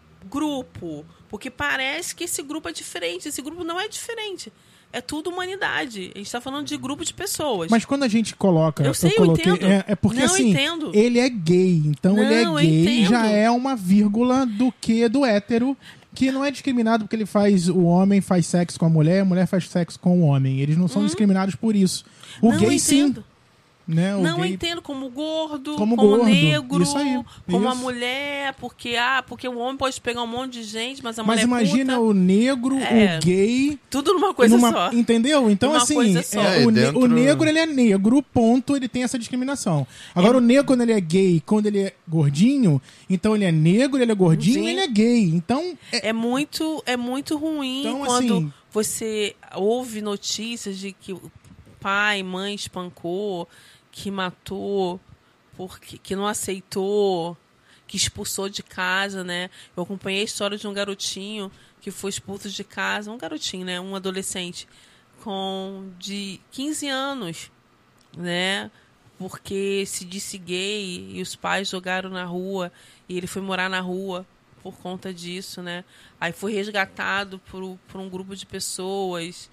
grupo, porque parece que esse grupo é diferente. Esse grupo não é diferente. É tudo humanidade. A gente está falando de grupo de pessoas. Mas quando a gente coloca... Eu sei, eu coloquei, eu entendo. É, é porque, não, assim, entendo. ele é gay. Então, não, ele é gay, já entendo. é uma vírgula do que do hétero, que não é discriminado porque ele faz... O homem faz sexo com a mulher, a mulher faz sexo com o homem. Eles não são hum. discriminados por isso. O não, gay, entendo. sim. Né? O não gay... entendo como gordo, como, como gordo. negro, isso aí, como isso. a mulher, porque, ah, porque o homem pode pegar um monte de gente, mas a mas mulher imagina puta, o negro, é, o gay... Tudo numa coisa numa... só. Entendeu? Então, Numa assim, só. é, É, o, dentro... ne o negro, ele é negro, ponto, ele tem essa discriminação. Agora, é... o negro, quando ele é gay, quando ele é gordinho, então ele é negro, ele é gordinho, Sim. ele é gay. Então... É, é, muito, é muito ruim então, quando assim... você ouve notícias de que o pai, mãe espancou, que matou, porque, que não aceitou, que expulsou de casa, né? Eu acompanhei a história de um garotinho que foi expulso de casa, um garotinho, né? Um adolescente com de quinze anos, né? Porque se disse gay e os pais jogaram na rua e ele foi morar na rua por conta disso, né? Aí foi resgatado por, por um grupo de pessoas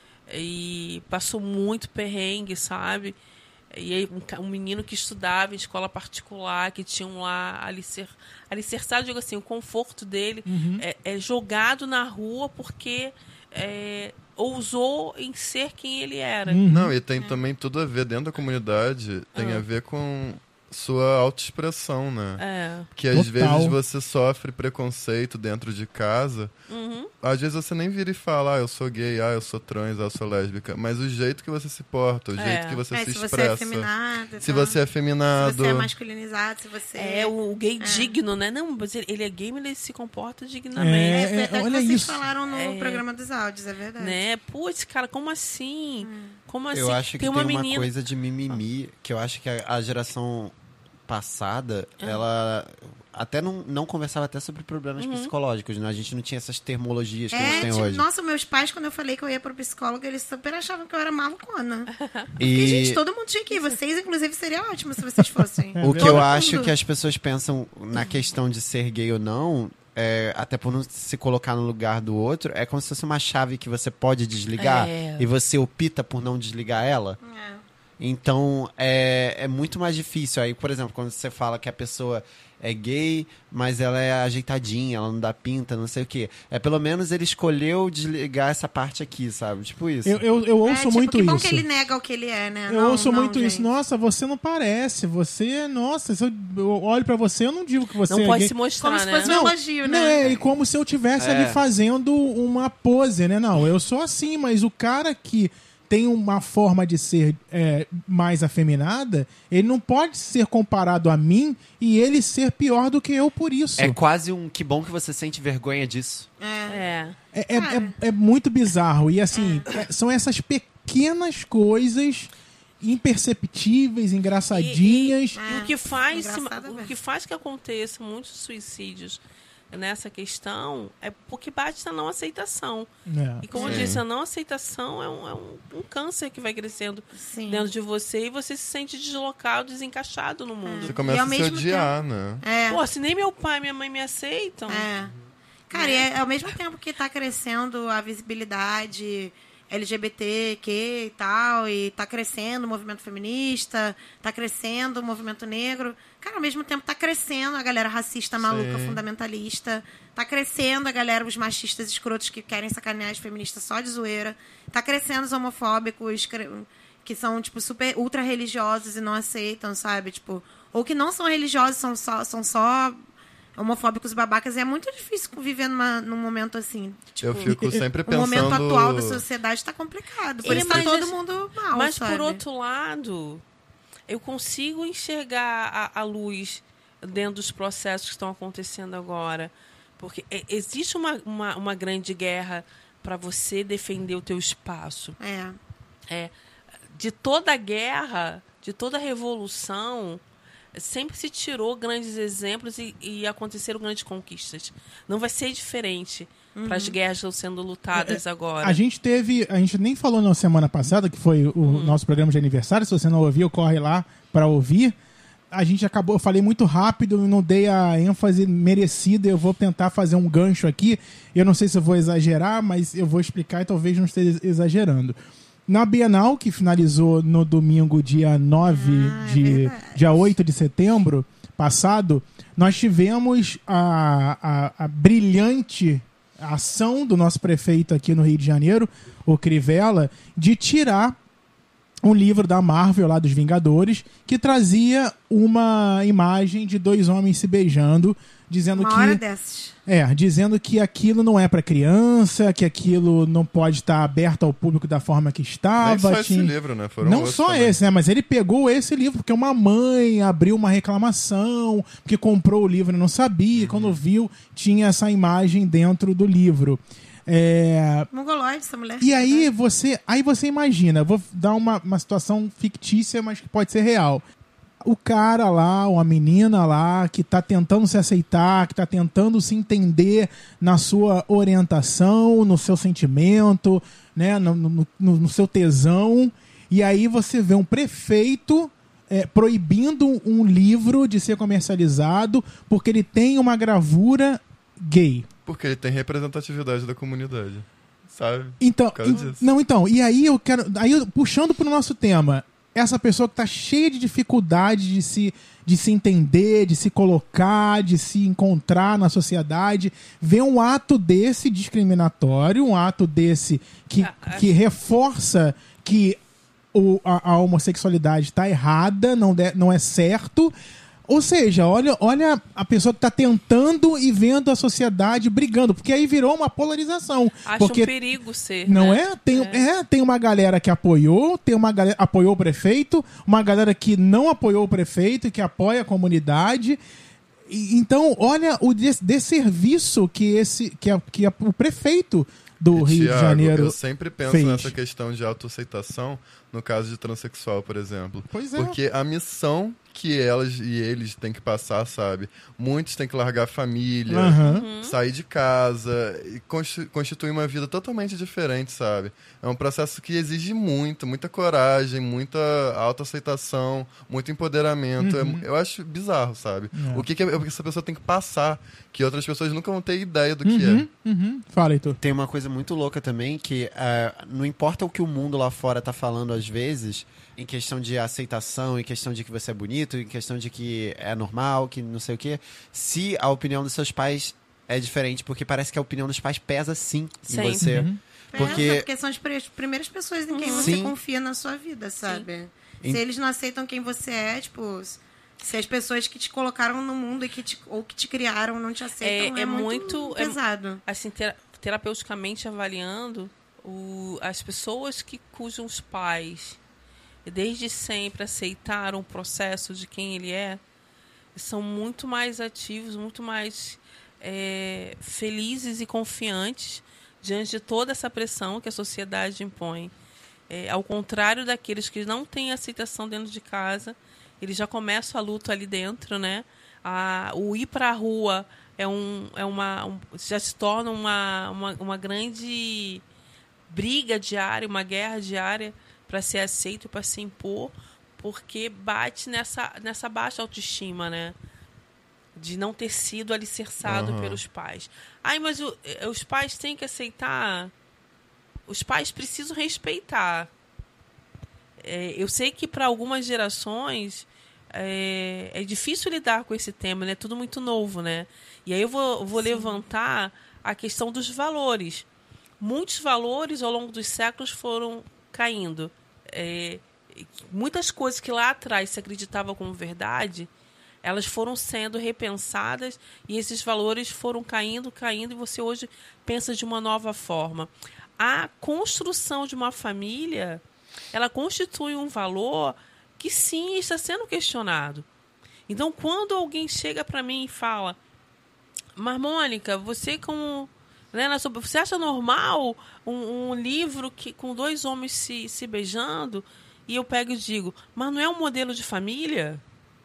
e passou muito perrengue, sabe? E aí, um, um menino que estudava em escola particular, que tinham lá alicer, alicerçado, digo assim, o conforto dele uhum. é, é jogado na rua porque é, ousou em ser quem ele era. Uhum. Não, e tem é. também tudo a ver, dentro da comunidade, tem ah. a ver com sua autoexpressão, né? É. Que às Total. vezes você sofre preconceito dentro de casa. Uhum. Às vezes você nem vira e fala, ah, eu sou gay, ah, eu sou trans, ah, eu sou lésbica. Mas o jeito que você se porta, o É. jeito que você É, se se expressa. você é feminado. Se tá? você é afeminado. Se você é masculinizado, se você... É, o gay É. digno, né? Não, mas ele, ele é gay, mas ele se comporta dignamente. É, É, foi até olha que vocês isso. falaram no É. programa dos áudios, é verdade. Né? Putz, cara, como assim? Hum. Como assim? Eu acho que tem uma, menina... coisa de mimimi, que eu acho que a, a geração passada, Ah. ela até não, não conversava até sobre problemas Uhum. psicológicos, né? A gente não tinha essas termologias que a É, gente tem tipo, hoje. nossa, meus pais, quando eu falei que eu ia pro psicólogo, eles super achavam que eu era malucona. E Porque, gente, todo mundo tinha que ir. Vocês, inclusive, seria ótimo se vocês fossem. o que Todo eu mundo. acho que as pessoas pensam na questão de ser gay ou não, é, até por não se colocar no lugar do outro, é como se fosse uma chave que você pode desligar É. e você opta por não desligar ela. É. Então, é, é muito mais difícil. Aí, por exemplo, quando você fala que a pessoa é gay, mas ela é ajeitadinha, ela não dá pinta, não sei o quê. É pelo menos ele escolheu desligar essa parte aqui, sabe? Tipo isso. Eu, eu, eu ouço é, tipo, muito que bom isso. que ele nega o que ele é, né? Eu Não, ouço não, muito gente. isso. Nossa, você não parece. Você, nossa, se eu, eu olho pra você, eu não digo que você Não é pode gay. se mostrar, Como se né? fosse um elogio, Não, né? é, e como se eu tivesse É. ali fazendo uma pose, né? Não, eu sou assim, mas o cara que tem uma forma de ser é, mais afeminada, ele não pode ser comparado a mim e ele ser pior do que eu por isso. É quase um que bom que você sente vergonha disso. É. É, é, é, é muito bizarro. E assim, é, são essas pequenas coisas imperceptíveis, engraçadinhas. E, e, e o que faz, engraçado o mesmo. que faz que aconteça muitos suicídios nessa questão é porque bate na não aceitação. É. E como eu Sim. disse, a não aceitação é um, é um, um câncer que vai crescendo Sim. dentro de você e você se sente deslocado, desencaixado no mundo. Você E começa ao a se mesmo odiar, né? É. Pô, se nem meu pai e minha mãe me aceitam. É. Cara, e é, ao mesmo tempo que tá crescendo a visibilidade L G B T Q e tal, e tá crescendo o movimento feminista, tá crescendo o movimento negro, cara, ao mesmo tempo tá crescendo a galera racista, maluca, Sim. fundamentalista, tá crescendo a galera, os machistas escrotos que querem sacanear as feministas só de zoeira, tá crescendo os homofóbicos cre- que são, tipo, super ultra religiosos e não aceitam, sabe? Tipo, ou que não são religiosos, são só, são só homofóbicos babacas, e é muito difícil viver numa, num momento assim. Tipo, Eu fico sempre o pensando... momento atual da sociedade tá complicado. Por Sim, isso tá mas todo isso- mundo mal, Mas, sabe? por outro lado, eu consigo enxergar a, a luz dentro dos processos que estão acontecendo agora. Porque é- existe uma, uma, uma grande guerra para você defender o teu espaço. É. É, de toda a guerra, de toda a revolução, sempre se tirou grandes exemplos e, e aconteceram grandes conquistas. Não vai ser diferente para as guerras que estão sendo lutadas agora. A gente teve, a gente nem falou na semana passada, que foi o nosso programa de aniversário. Se você não ouviu, corre lá para ouvir. A gente acabou, eu falei muito rápido, não dei a ênfase merecida. Eu vou tentar fazer um gancho aqui. Eu não sei se eu vou exagerar, mas eu vou explicar e talvez não esteja exagerando. Na Bienal, que finalizou no domingo, dia nove Ah, é de. verdade. dia oito de setembro passado, nós tivemos a, a, a brilhante ação do nosso prefeito aqui no Rio de Janeiro, o Crivella, de tirar um livro da Marvel, lá dos Vingadores, que trazia uma imagem de dois homens se beijando, dizendo Uma que... hora dessas. É, dizendo que aquilo não é para criança, que aquilo não pode estar aberto ao público da forma que estava. Nem só esse tinha- livro, né? Foram não outros só também. esse, né? Mas ele pegou esse livro porque uma mãe abriu uma reclamação, porque comprou o livro e não sabia, Uhum. quando viu, tinha essa imagem dentro do livro. É, Mongoloide, essa mulher. e aí você, aí você imagina, eu vou dar uma, uma situação fictícia, mas que pode ser real. O cara lá, ou a menina lá, que tá tentando se aceitar, que tá tentando se entender na sua orientação, no seu sentimento, né, no, no, no- no seu tesão. E aí você vê um prefeito é, proibindo um livro de ser comercializado porque ele tem uma gravura gay. Porque ele tem representatividade da comunidade, sabe? Então, Por causa e- disso. não, então, e aí eu quero, aí eu- puxando pro nosso tema, essa pessoa que tá cheia de dificuldade de se, de se entender, de se colocar, de se encontrar na sociedade, vê um ato desse discriminatório, um ato desse que, Ah, acho- que reforça que o, a, a homossexualidade está errada, não, de- não é certo. Ou seja, olha, olha a pessoa que está tentando e vendo a sociedade brigando, porque aí virou uma polarização. Acho porque um perigo ser. não né? é? Tem, é. tem uma galera que apoiou, tem uma galera apoiou o prefeito, uma galera que não apoiou o prefeito e que apoia a comunidade. E- então, olha o des- desserviço que esse que, a- que a- o prefeito do E, Rio Thiago, de Janeiro eu sempre penso fez. nessa questão de autoaceitação no caso de transexual, por exemplo. Pois é. Porque a missão que elas e eles têm que passar, sabe? Muitos têm que largar a família, Aham. sair de casa e consti- constituir uma vida totalmente diferente, sabe? É um processo que exige muito, muita coragem, muita autoaceitação, muito empoderamento. Uhum. É- eu acho bizarro, sabe? É. O que, que essa pessoa tem que passar, que outras pessoas nunca vão ter ideia do que Uhum, é. uhum. Fala, Heitor. Tem uma coisa muito louca também, que eh, não importa o que o mundo lá fora tá falando às vezes, em questão de aceitação, em questão de que você é bonito, em questão de que é normal, que não sei o quê, se a opinião dos seus pais é diferente, porque parece que a opinião dos pais pesa sim em Sempre. você. Uhum. Porque- É, porque são as pre- primeiras pessoas em quem você Sim. confia na sua vida, sabe? Em- Se eles não aceitam quem você é, tipo... Se as pessoas que te colocaram no mundo e que te, ou que te criaram não te aceitam, é, É- é muito, muito- é- pesado. Assim, tera- terapeuticamente avaliando, o, as pessoas que, cujos pais desde sempre aceitaram o processo de quem ele é, são muito mais ativos, muito mais é, felizes e confiantes diante de toda essa pressão que a sociedade impõe. É, ao contrário daqueles que não têm aceitação dentro de casa, eles já começam a luta ali dentro, né? A, o ir para a rua é um, é uma, um, já se torna uma, uma, uma grande briga diária, uma guerra diária para ser aceito, para se impor, porque bate nessa, nessa baixa autoestima, né? De não ter sido alicerçado uhum. pelos pais. Ai, mas o, os pais têm que aceitar. Os pais precisam respeitar. É, eu sei que para algumas gerações é, é difícil lidar com esse tema, né? É tudo muito novo, né? E aí eu vou, vou levantar a questão dos valores. Muitos valores ao longo dos séculos foram caindo. É, muitas coisas que lá atrás se acreditava como verdade, elas foram sendo repensadas e esses valores foram caindo, caindo, e você hoje pensa de uma nova forma. A construção de uma família, ela constitui um valor que sim está sendo questionado. Então, quando alguém chega para mim e fala: mas, Mônica, você como... Né, você acha normal um, um livro que, com dois homens se, se beijando? E eu pego e digo: mas não é um modelo de família?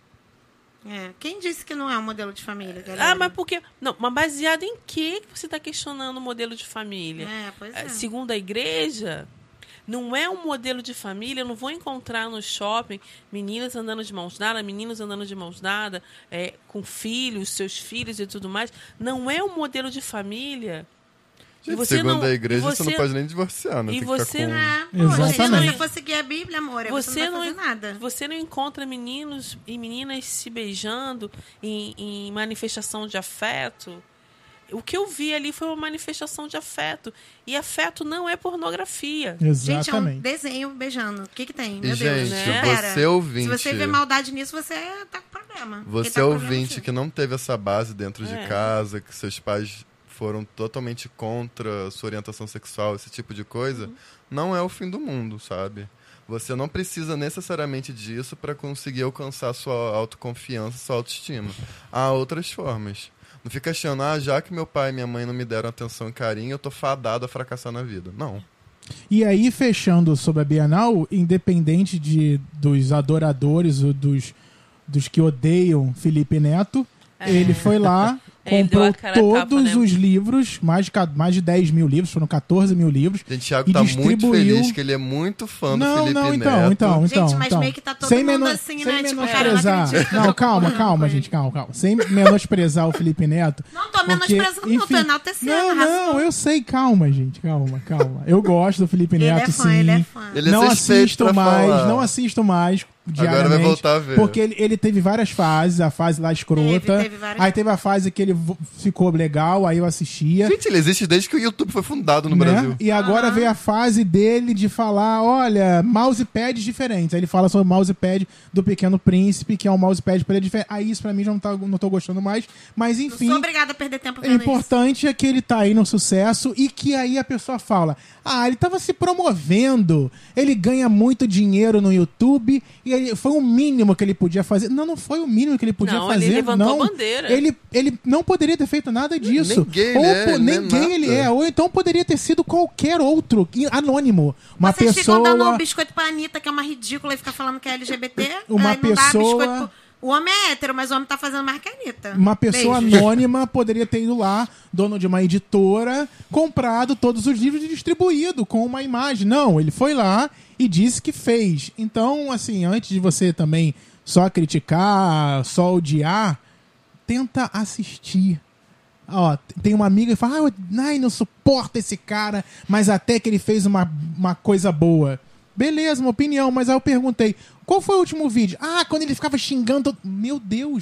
É, quem disse que não é um modelo de família, galera? Ah, mas por quê? Não, mas baseado em que você está questionando o modelo de família? É, pois é. Segundo a igreja, não é um modelo de família. Eu não vou encontrar no shopping meninas andando de mãos dadas, meninos andando de mãos dadas, é, com filhos, seus filhos e tudo mais. Não é um modelo de família. Gente, você segundo não, a igreja, você, você não pode nem divorciar, né? E Tem você com... é, pô, se você for seguir a Bíblia, amor, você, você não vai fazer nada. Você não encontra meninos e meninas se beijando em, em manifestação de afeto. O que eu vi ali foi uma manifestação de afeto. E afeto não é pornografia. Exatamente. Gente, é um desenho beijando. O que que tem? Meu e, Deus, gente, né? você ouvinte... Se você vê maldade nisso, você tá com problema. Você tá ouvinte problema, que não teve essa base dentro é. de casa, que seus pais foram totalmente contra a sua orientação sexual, esse tipo de coisa, uhum. não é o fim do mundo, sabe? Você não precisa necessariamente disso para conseguir alcançar sua autoconfiança, sua autoestima. Há outras formas. Não fica achando: ah, já que meu pai e minha mãe não me deram atenção e carinho, eu tô fadado a fracassar na vida. Não. E aí, fechando sobre a Bienal, independente de, dos adoradores ou dos, dos que odeiam Felipe Neto, é. ele foi lá... comprou todos tapa, né? os livros, mais de, mais de dez mil livros, foram catorze mil livros. Gente, Thiago tá muito feliz, que ele é muito fã não, do Felipe não, então, Neto. Então, então, gente, mas então. meio que tá todo sem mundo menor, assim, sem né? Tipo, menosprezar. cara, não, não, calma, calma, gente, calma, calma. Sem menosprezar o Felipe Neto. Não tô menosprezando, não, tô enaltecendo. Não, não, eu sei, calma, gente, calma, calma. Eu gosto do Felipe Neto, ele é fã, sim. Ele é fã. Ele não é assisto mais, falar. não assisto mais. Agora vai voltar a ver. Porque ele, ele teve várias fases, a fase lá escrota. Teve, teve várias... Aí teve a fase que ele ficou legal, aí eu assistia. Gente, ele existe desde que o YouTube foi fundado no né? Brasil. E agora uhum. veio a fase dele de falar: olha, mousepads diferentes. Aí ele fala sobre o mousepad do Pequeno Príncipe, que é um mousepad pra ele diferente. Aí isso pra mim já não, tá, não tô gostando mais. Mas enfim. Não sou obrigada a perder tempo O vendo importante isso. é que ele tá aí no sucesso e que aí a pessoa fala: ah, ele tava se promovendo, ele ganha muito dinheiro no YouTube e ele, foi o mínimo que ele podia fazer. Não, não foi o mínimo que ele podia não, fazer. Ele levantou não. a bandeira. Ele, ele não poderia ter feito nada disso. Nem gay ou, ele é, nem nem gay ele é. Ou então poderia ter sido qualquer outro, anônimo. Uma Vocês pessoa... ficam dando um biscoito pra Anitta, que é uma ridícula, e fica falando que é L G B T. Uma não pessoa... dá biscoito pro... O homem é hétero, mas o homem tá fazendo mais que a Anitta. Uma pessoa Beijo. anônima poderia ter ido lá, dono de uma editora, comprado todos os livros e distribuído com uma imagem. Não, ele foi lá e disse que fez. Então, assim, antes de você também só criticar, só odiar, tenta assistir. Ó, tem uma amiga que fala: ah, ai, não suporto esse cara, mas até que ele fez uma, uma coisa boa. Beleza, uma opinião, mas aí eu perguntei: qual foi o último vídeo? Ah, quando ele ficava xingando todo... Meu Deus,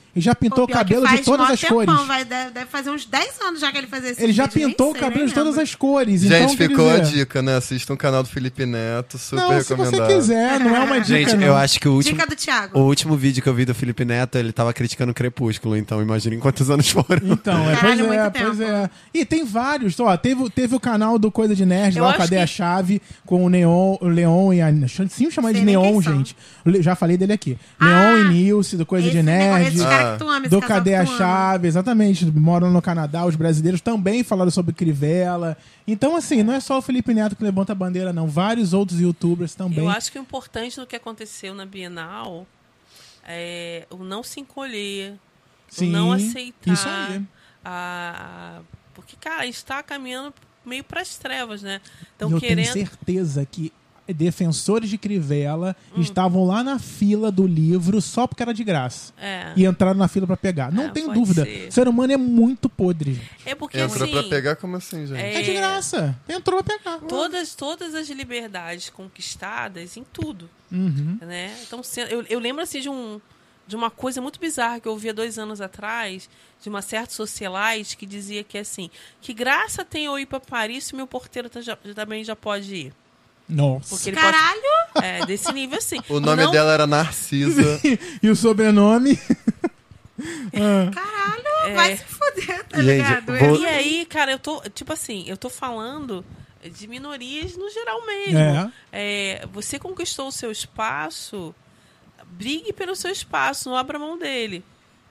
e já pintou Pô, o pior que cabelo de faz todas mó as tempão, cores. Vai, deve, deve fazer uns dez anos já que ele fazia esse Ele já vídeo, nem pintou o sei, cabelo nem de todas lembro. as cores. Gente, então, quer ficou a dizer, dica, né? Assista o canal do Felipe Neto, super Não, se recomendado. você quiser, não é uma dica, Gente, não. eu acho que o último, Dica do Thiago. o último vídeo que eu vi do Felipe Neto, ele tava criticando o Crepúsculo, então imaginem quantos anos foram. Então, é, pois Caralho, é, muito pois tempo. é. E tem vários, ó, teve, teve o canal do Coisa de Nerd Eu lá, o acho Cadê que- a Chave, com o Neon, o Leon e a... Sim, chamar de Sei nem Neon, quem são. gente. Le- Já falei dele aqui. Ah, Neon e Nilce, do Coisa Esse de negócio- Nerd. esses Ah. caras que tu ama, esse Do casal Cadê que a tu ama. Chave, exatamente. Moram no Canadá, os brasileiros também falaram sobre Crivella. Então, assim, não é só o Felipe Neto que levanta a bandeira, não. Vários outros youtubers também. Eu acho que o importante do que aconteceu na Bienal é o não se encolher, Sim, o não aceitar. isso aí. A... Porque, cara, a gente tá caminhando meio pras trevas, né? E Estão eu querendo. tenho certeza que defensores de Crivella Hum. estavam lá na fila do livro só porque era de graça. É. E entraram na fila pra pegar. Não É, tenho pode dúvida. ser. O ser humano é muito podre, gente. É porque Entrou assim. pra pegar como assim, gente? É, de graça. Entrou pra pegar. Todas, todas as liberdades conquistadas em tudo, Uhum. né? Então, se- eu, eu lembro assim de um de uma coisa muito bizarra que eu ouvi há dois anos atrás, de uma certa socialite que dizia que assim, que graça tem eu ir para Paris se meu porteiro tá- já- também já pode ir. Nossa. Porque ele Caralho! pode, é, desse nível assim. O nome Não- dela era Narcisa. E o sobrenome? Caralho! É. Vai se fuder, tá Gente, ligado? vou- E aí, cara, eu tô, tipo assim, eu tô falando de minorias no geral mesmo. É. É, você conquistou o seu espaço, brigue pelo seu espaço, não abra mão dele.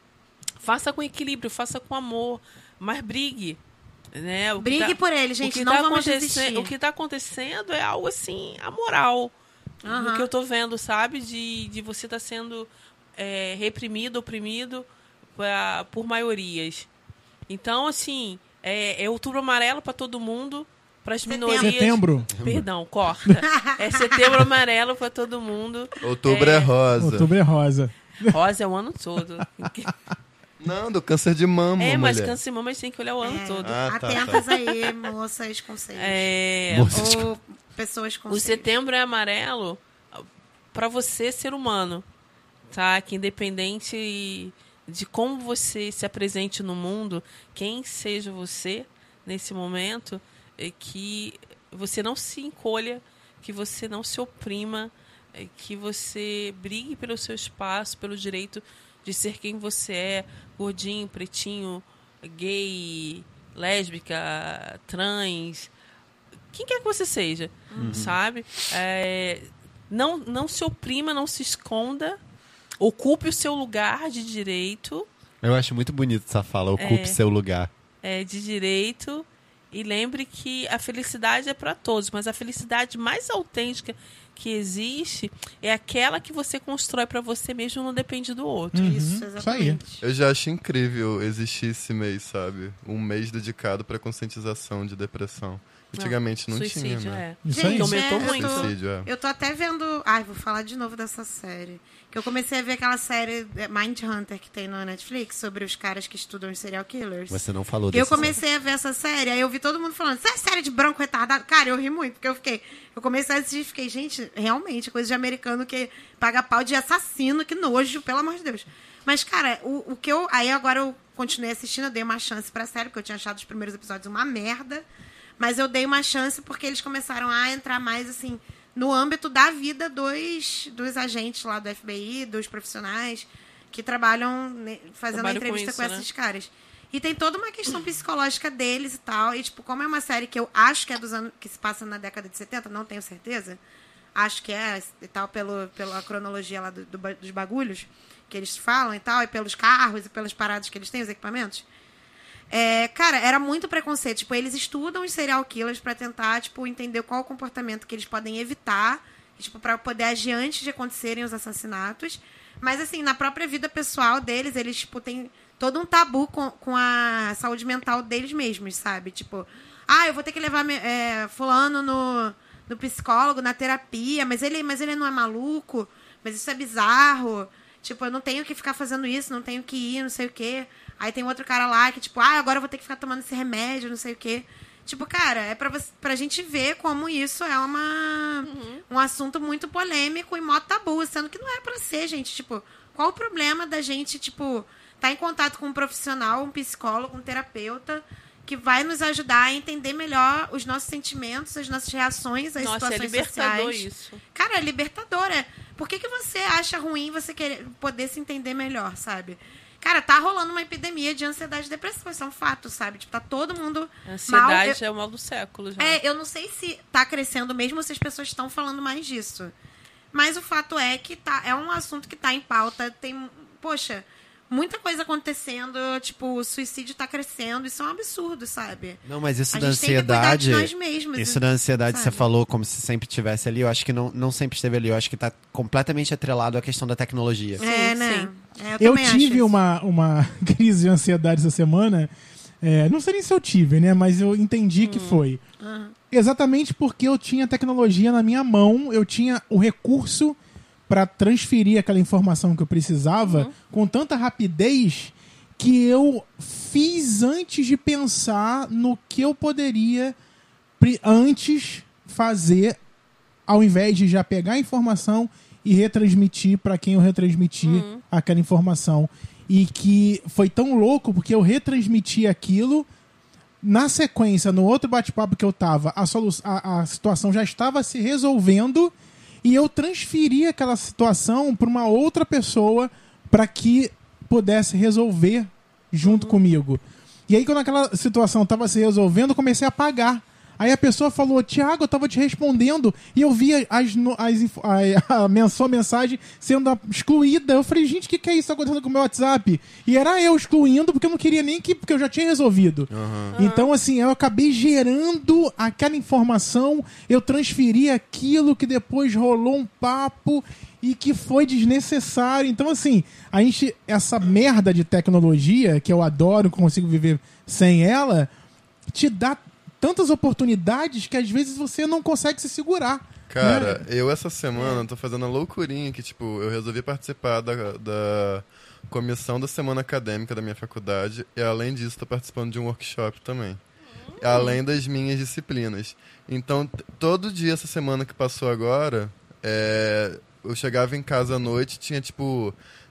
Faça com equilíbrio, faça com amor, mas brigue. Né? O que Brigue tá- por ele, o gente. que Não tá vamos acontecendo- desistir. O que tá acontecendo é algo assim, amoral. Aham. Do que eu tô vendo, sabe? De, de você estar sendo é, reprimido, oprimido pra- por maiorias. Então, assim, é, é outubro amarelo para todo mundo, para as Setembro. minorias. Setembro. Perdão, corta. É setembro amarelo para todo mundo. Outubro é, rosa. Outubro é rosa. Rosa é o ano todo. Não, do câncer de mama, É, mas mulher. câncer de mama a gente tem que olhar o ano É. todo. Ah, tá, Atentas aí, moças com seios. É, Moças Ou pessoas com o seios. setembro é amarelo para você, ser humano, tá? Que independente de como você se apresente no mundo, quem seja você nesse momento, é que você não se encolha, que você não se oprima, é que você brigue pelo seu espaço, pelo direito de ser quem você é, gordinho, pretinho, gay, lésbica, trans, quem quer que você seja, sabe? É, não, não se oprima, não se esconda, ocupe o seu lugar de direito, Eu acho muito bonito essa fala, ocupe É. seu lugar. é, de direito, e lembre que a felicidade é para todos, mas a felicidade mais autêntica que existe é aquela que você constrói para você mesmo, não depende do outro. Uhum, Isso, isso aí. exatamente. Eu já acho incrível existir esse mês, sabe? Um mês dedicado pra conscientização de depressão. Antigamente não, Suicídio, tinha, né? é. Isso Gente, aí. aumentou é, muito. Eu tô, Suicídio, é. eu tô até vendo... Ai, vou falar de novo dessa série. Que eu comecei a ver aquela série é, Mindhunter que tem na Netflix sobre os caras que estudam os serial killers. Você não falou E eu dessa comecei a ver essa série, aí eu vi todo mundo falando, isso é série de branco retardado? Cara, eu ri muito, porque eu fiquei... Eu comecei a assistir e fiquei, gente, realmente, coisa de americano que paga pau de assassino, que nojo, pelo amor de Deus. Mas, cara, o, o que eu... Aí agora eu continuei assistindo, eu dei uma chance pra série, porque eu tinha achado os primeiros episódios uma merda. Mas eu dei uma chance porque eles começaram a entrar mais, assim, no âmbito da vida dos, dos agentes lá do F B I, dos profissionais que trabalham né, fazendo a Trabalham com entrevista isso, com, né? esses caras. E tem toda uma questão psicológica deles e tal. E, tipo, como é uma série que eu acho que é dos anos que se passa na década de setenta, não tenho certeza. Acho que é e tal, pelo, pela cronologia lá do, do ba- dos bagulhos que eles falam e tal, e pelos carros e pelas paradas que eles têm, os equipamentos. É, cara, era muito preconceito. Tipo, eles estudam os serial killers pra tentar, tipo, entender qual o comportamento que eles podem evitar, tipo, para poder agir antes de acontecerem os assassinatos. Mas, assim, na própria vida pessoal deles, eles, tipo, têm todo um tabu com, com a saúde mental deles mesmos, sabe? Tipo, ah, eu vou ter que levar é, fulano no, no psicólogo, na terapia, mas ele, mas ele não é maluco, mas isso é bizarro. Tipo, eu não tenho que ficar fazendo isso, não tenho que ir, não sei o quê. Aí tem outro cara lá que, tipo, ah, agora eu vou ter que ficar tomando esse remédio, não sei o quê. Tipo, cara, é pra, você, pra gente ver como isso é uma, Uhum. um assunto muito polêmico e mó tabu, sendo que não é pra ser, gente. Tipo, qual o problema da gente, tipo, estar em contato com um profissional, um psicólogo, um terapeuta, que vai nos ajudar a entender melhor os nossos sentimentos, as nossas reações, as Nossa, é situações libertador sociais. isso. Cara, é libertador. É. Por que, que você acha ruim você querer poder se entender melhor, sabe? Cara, tá rolando uma epidemia de ansiedade e depressão. Isso é um fato, sabe? Tipo, tá todo mundo Ansiedade mal. Eu, é o mal do século já. é, eu não sei se tá crescendo mesmo, se as pessoas estão falando mais disso. Mas o fato é que tá, é um assunto que tá em pauta. Tem, poxa, muita coisa acontecendo. Tipo, o suicídio tá crescendo. Isso é um absurdo, sabe? Não, mas isso A da gente tem que cuidar de ansiedade. nós mesmos, Isso da ansiedade, sabe? você falou como se sempre estivesse ali. Eu acho que não, não sempre esteve ali. Eu acho que tá completamente atrelado à questão da tecnologia. É, Sim, né? sim. É, Eu também acho tive isso. uma, uma crise de ansiedade essa semana. É, não sei nem se eu tive, né? Mas eu entendi que foi. Uhum. Exatamente porque eu tinha tecnologia na minha mão, eu tinha o recurso para transferir aquela informação que eu precisava Uhum. com tanta rapidez que eu fiz antes de pensar no que eu poderia pri- antes fazer, ao invés de já pegar a informação e retransmitir para quem eu retransmitir Uhum. aquela informação. E que foi tão louco porque eu retransmiti aquilo. Na sequência, no outro bate-papo que eu tava, a, solu- a, a situação já estava se resolvendo e eu transferi aquela situação para uma outra pessoa para que pudesse resolver junto comigo. E aí, quando aquela situação estava se resolvendo, eu comecei a apagar. Aí a pessoa falou, Thiago, eu tava te respondendo e eu vi as, no- as, info- a, a, men- sua mensagem sendo excluída. Eu falei, gente, o que, que é isso acontecendo com o meu WhatsApp? E era eu excluindo porque eu não queria nem que... Porque eu já tinha resolvido. Então, assim, eu acabei gerando aquela informação, eu transferi aquilo que depois rolou um papo e que foi desnecessário. Então, assim, a gente... Essa merda de tecnologia, que eu adoro, consigo viver sem ela, te dá tantas oportunidades que às vezes você não consegue se segurar. Cara, né? eu essa semana tô fazendo a loucurinha que, tipo, eu resolvi participar da, da comissão da semana acadêmica da minha faculdade e, além disso, tô participando de um workshop também. Além das minhas disciplinas. Então, t- todo dia essa semana que passou agora, é, eu chegava em casa à noite, tinha, tipo,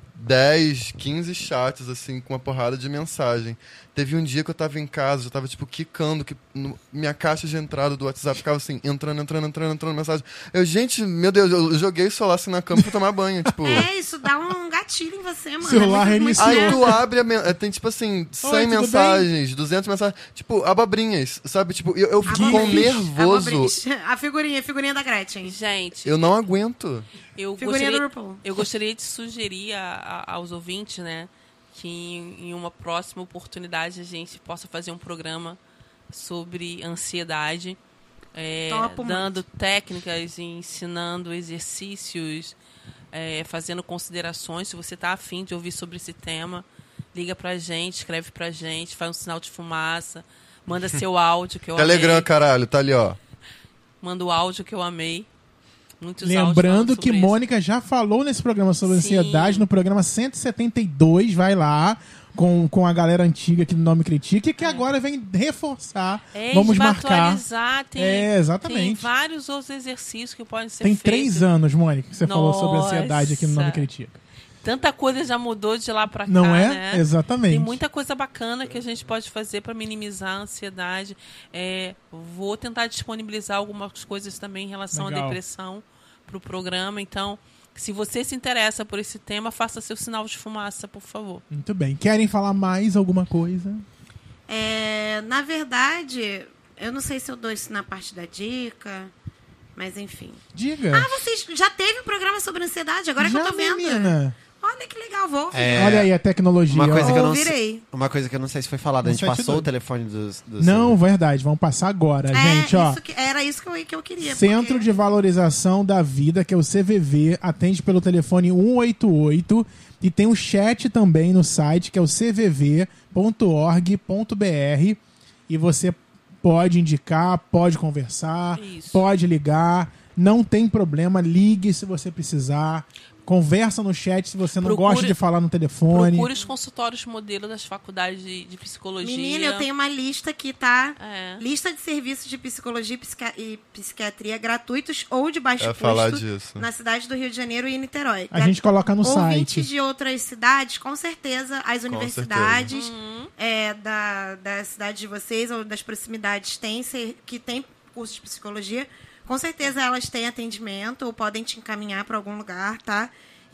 dez, quinze chats, assim, com uma porrada de mensagem. Teve um dia que eu tava em casa, eu tava, tipo, quicando, que no- minha caixa de entrada do WhatsApp ficava assim, entrando, entrando, entrando, entrando mensagem. Eu, gente, meu Deus, eu joguei o celular assim na cama pra tomar banho, tipo... É, isso dá um gatilho em você, mano. Celular é muito, muito reiniciou. Aí louco. tu abre, a men- eh, tem tipo assim, cem Oi, tudo mensagens, duzentas mensagens, tipo, abobrinhas, sabe? Tipo, eu, eu fico Abobrinhas. nervoso. Abobrinhas. A figurinha, a figurinha da Gretchen. Gente, Eu não aguento. eu Figurinha do gostaria, RuPaul. eu gostaria de sugerir a- a- aos ouvintes, né, que em, em uma próxima oportunidade a gente possa fazer um programa sobre ansiedade, é, Topo muito. dando técnicas e ensinando exercícios, é, fazendo considerações. Se você está afim de ouvir sobre esse tema, liga pra gente, escreve pra gente, faz um sinal de fumaça, manda seu áudio que eu Telegram, amei. caralho, tá ali, ó. Manda o áudio que eu amei. Muitos áudios Lembrando falando que sobre isso. Mônica já falou nesse programa sobre Sim. ansiedade, no programa cento e setenta e dois, vai lá, com, com a galera antiga aqui do Nome Critica, e que agora vem reforçar. É, Vamos vai marcar. atualizar, tem, É, exatamente. tem vários outros exercícios que podem ser Tem feitos. três anos, Mônica, que você falou sobre Nossa. ansiedade aqui no Nome Critica. Tanta coisa já mudou de lá pra cá, Não é? né? Exatamente. Tem muita coisa bacana que a gente pode fazer para minimizar a ansiedade. É, vou tentar disponibilizar algumas coisas também em relação Legal. à depressão para o programa. Então, se você se interessa por esse tema, faça seu sinal de fumaça, por favor. Muito bem. Querem falar mais alguma coisa? É, na verdade, eu não sei se eu dou isso na parte da dica, mas enfim. Diga. Ah, vocês já teve um programa sobre ansiedade, agora Já, que eu tô vendo. menina. Olha que legal, vou ouvir. É, Olha aí a tecnologia. Uma coisa, ó. que eu não Ouvirei. sei, uma coisa que eu não sei se foi falado. A Um gente sete passou dois. o telefone dos... dos Não, verdade. Vamos passar agora, É, gente, ó. isso que- era isso que eu, que eu queria. Centro porque- de Valorização da Vida, que é o C V V, atende pelo telefone um oito oito e tem um chat também no site, que é o c v v ponto org ponto b r, e você pode indicar, pode conversar, Isso. pode ligar, não tem problema, ligue se você precisar. conversa no chat se você não Procure- gosta de falar no telefone. Procure os consultórios modelo das faculdades de, de psicologia. Menina, eu tenho uma lista aqui, tá? É. Lista de serviços de psicologia e psiqui- e psiquiatria gratuitos ou de baixo Eu ia custo falar disso. na cidade do Rio de Janeiro e em Niterói. A gente coloca no Ouvintes site. de outras cidades, com certeza, as universidades Uhum. é, da, da cidade de vocês ou das proximidades têm, ser- que tem curso de psicologia, com certeza elas têm atendimento ou podem te encaminhar para algum lugar, tá?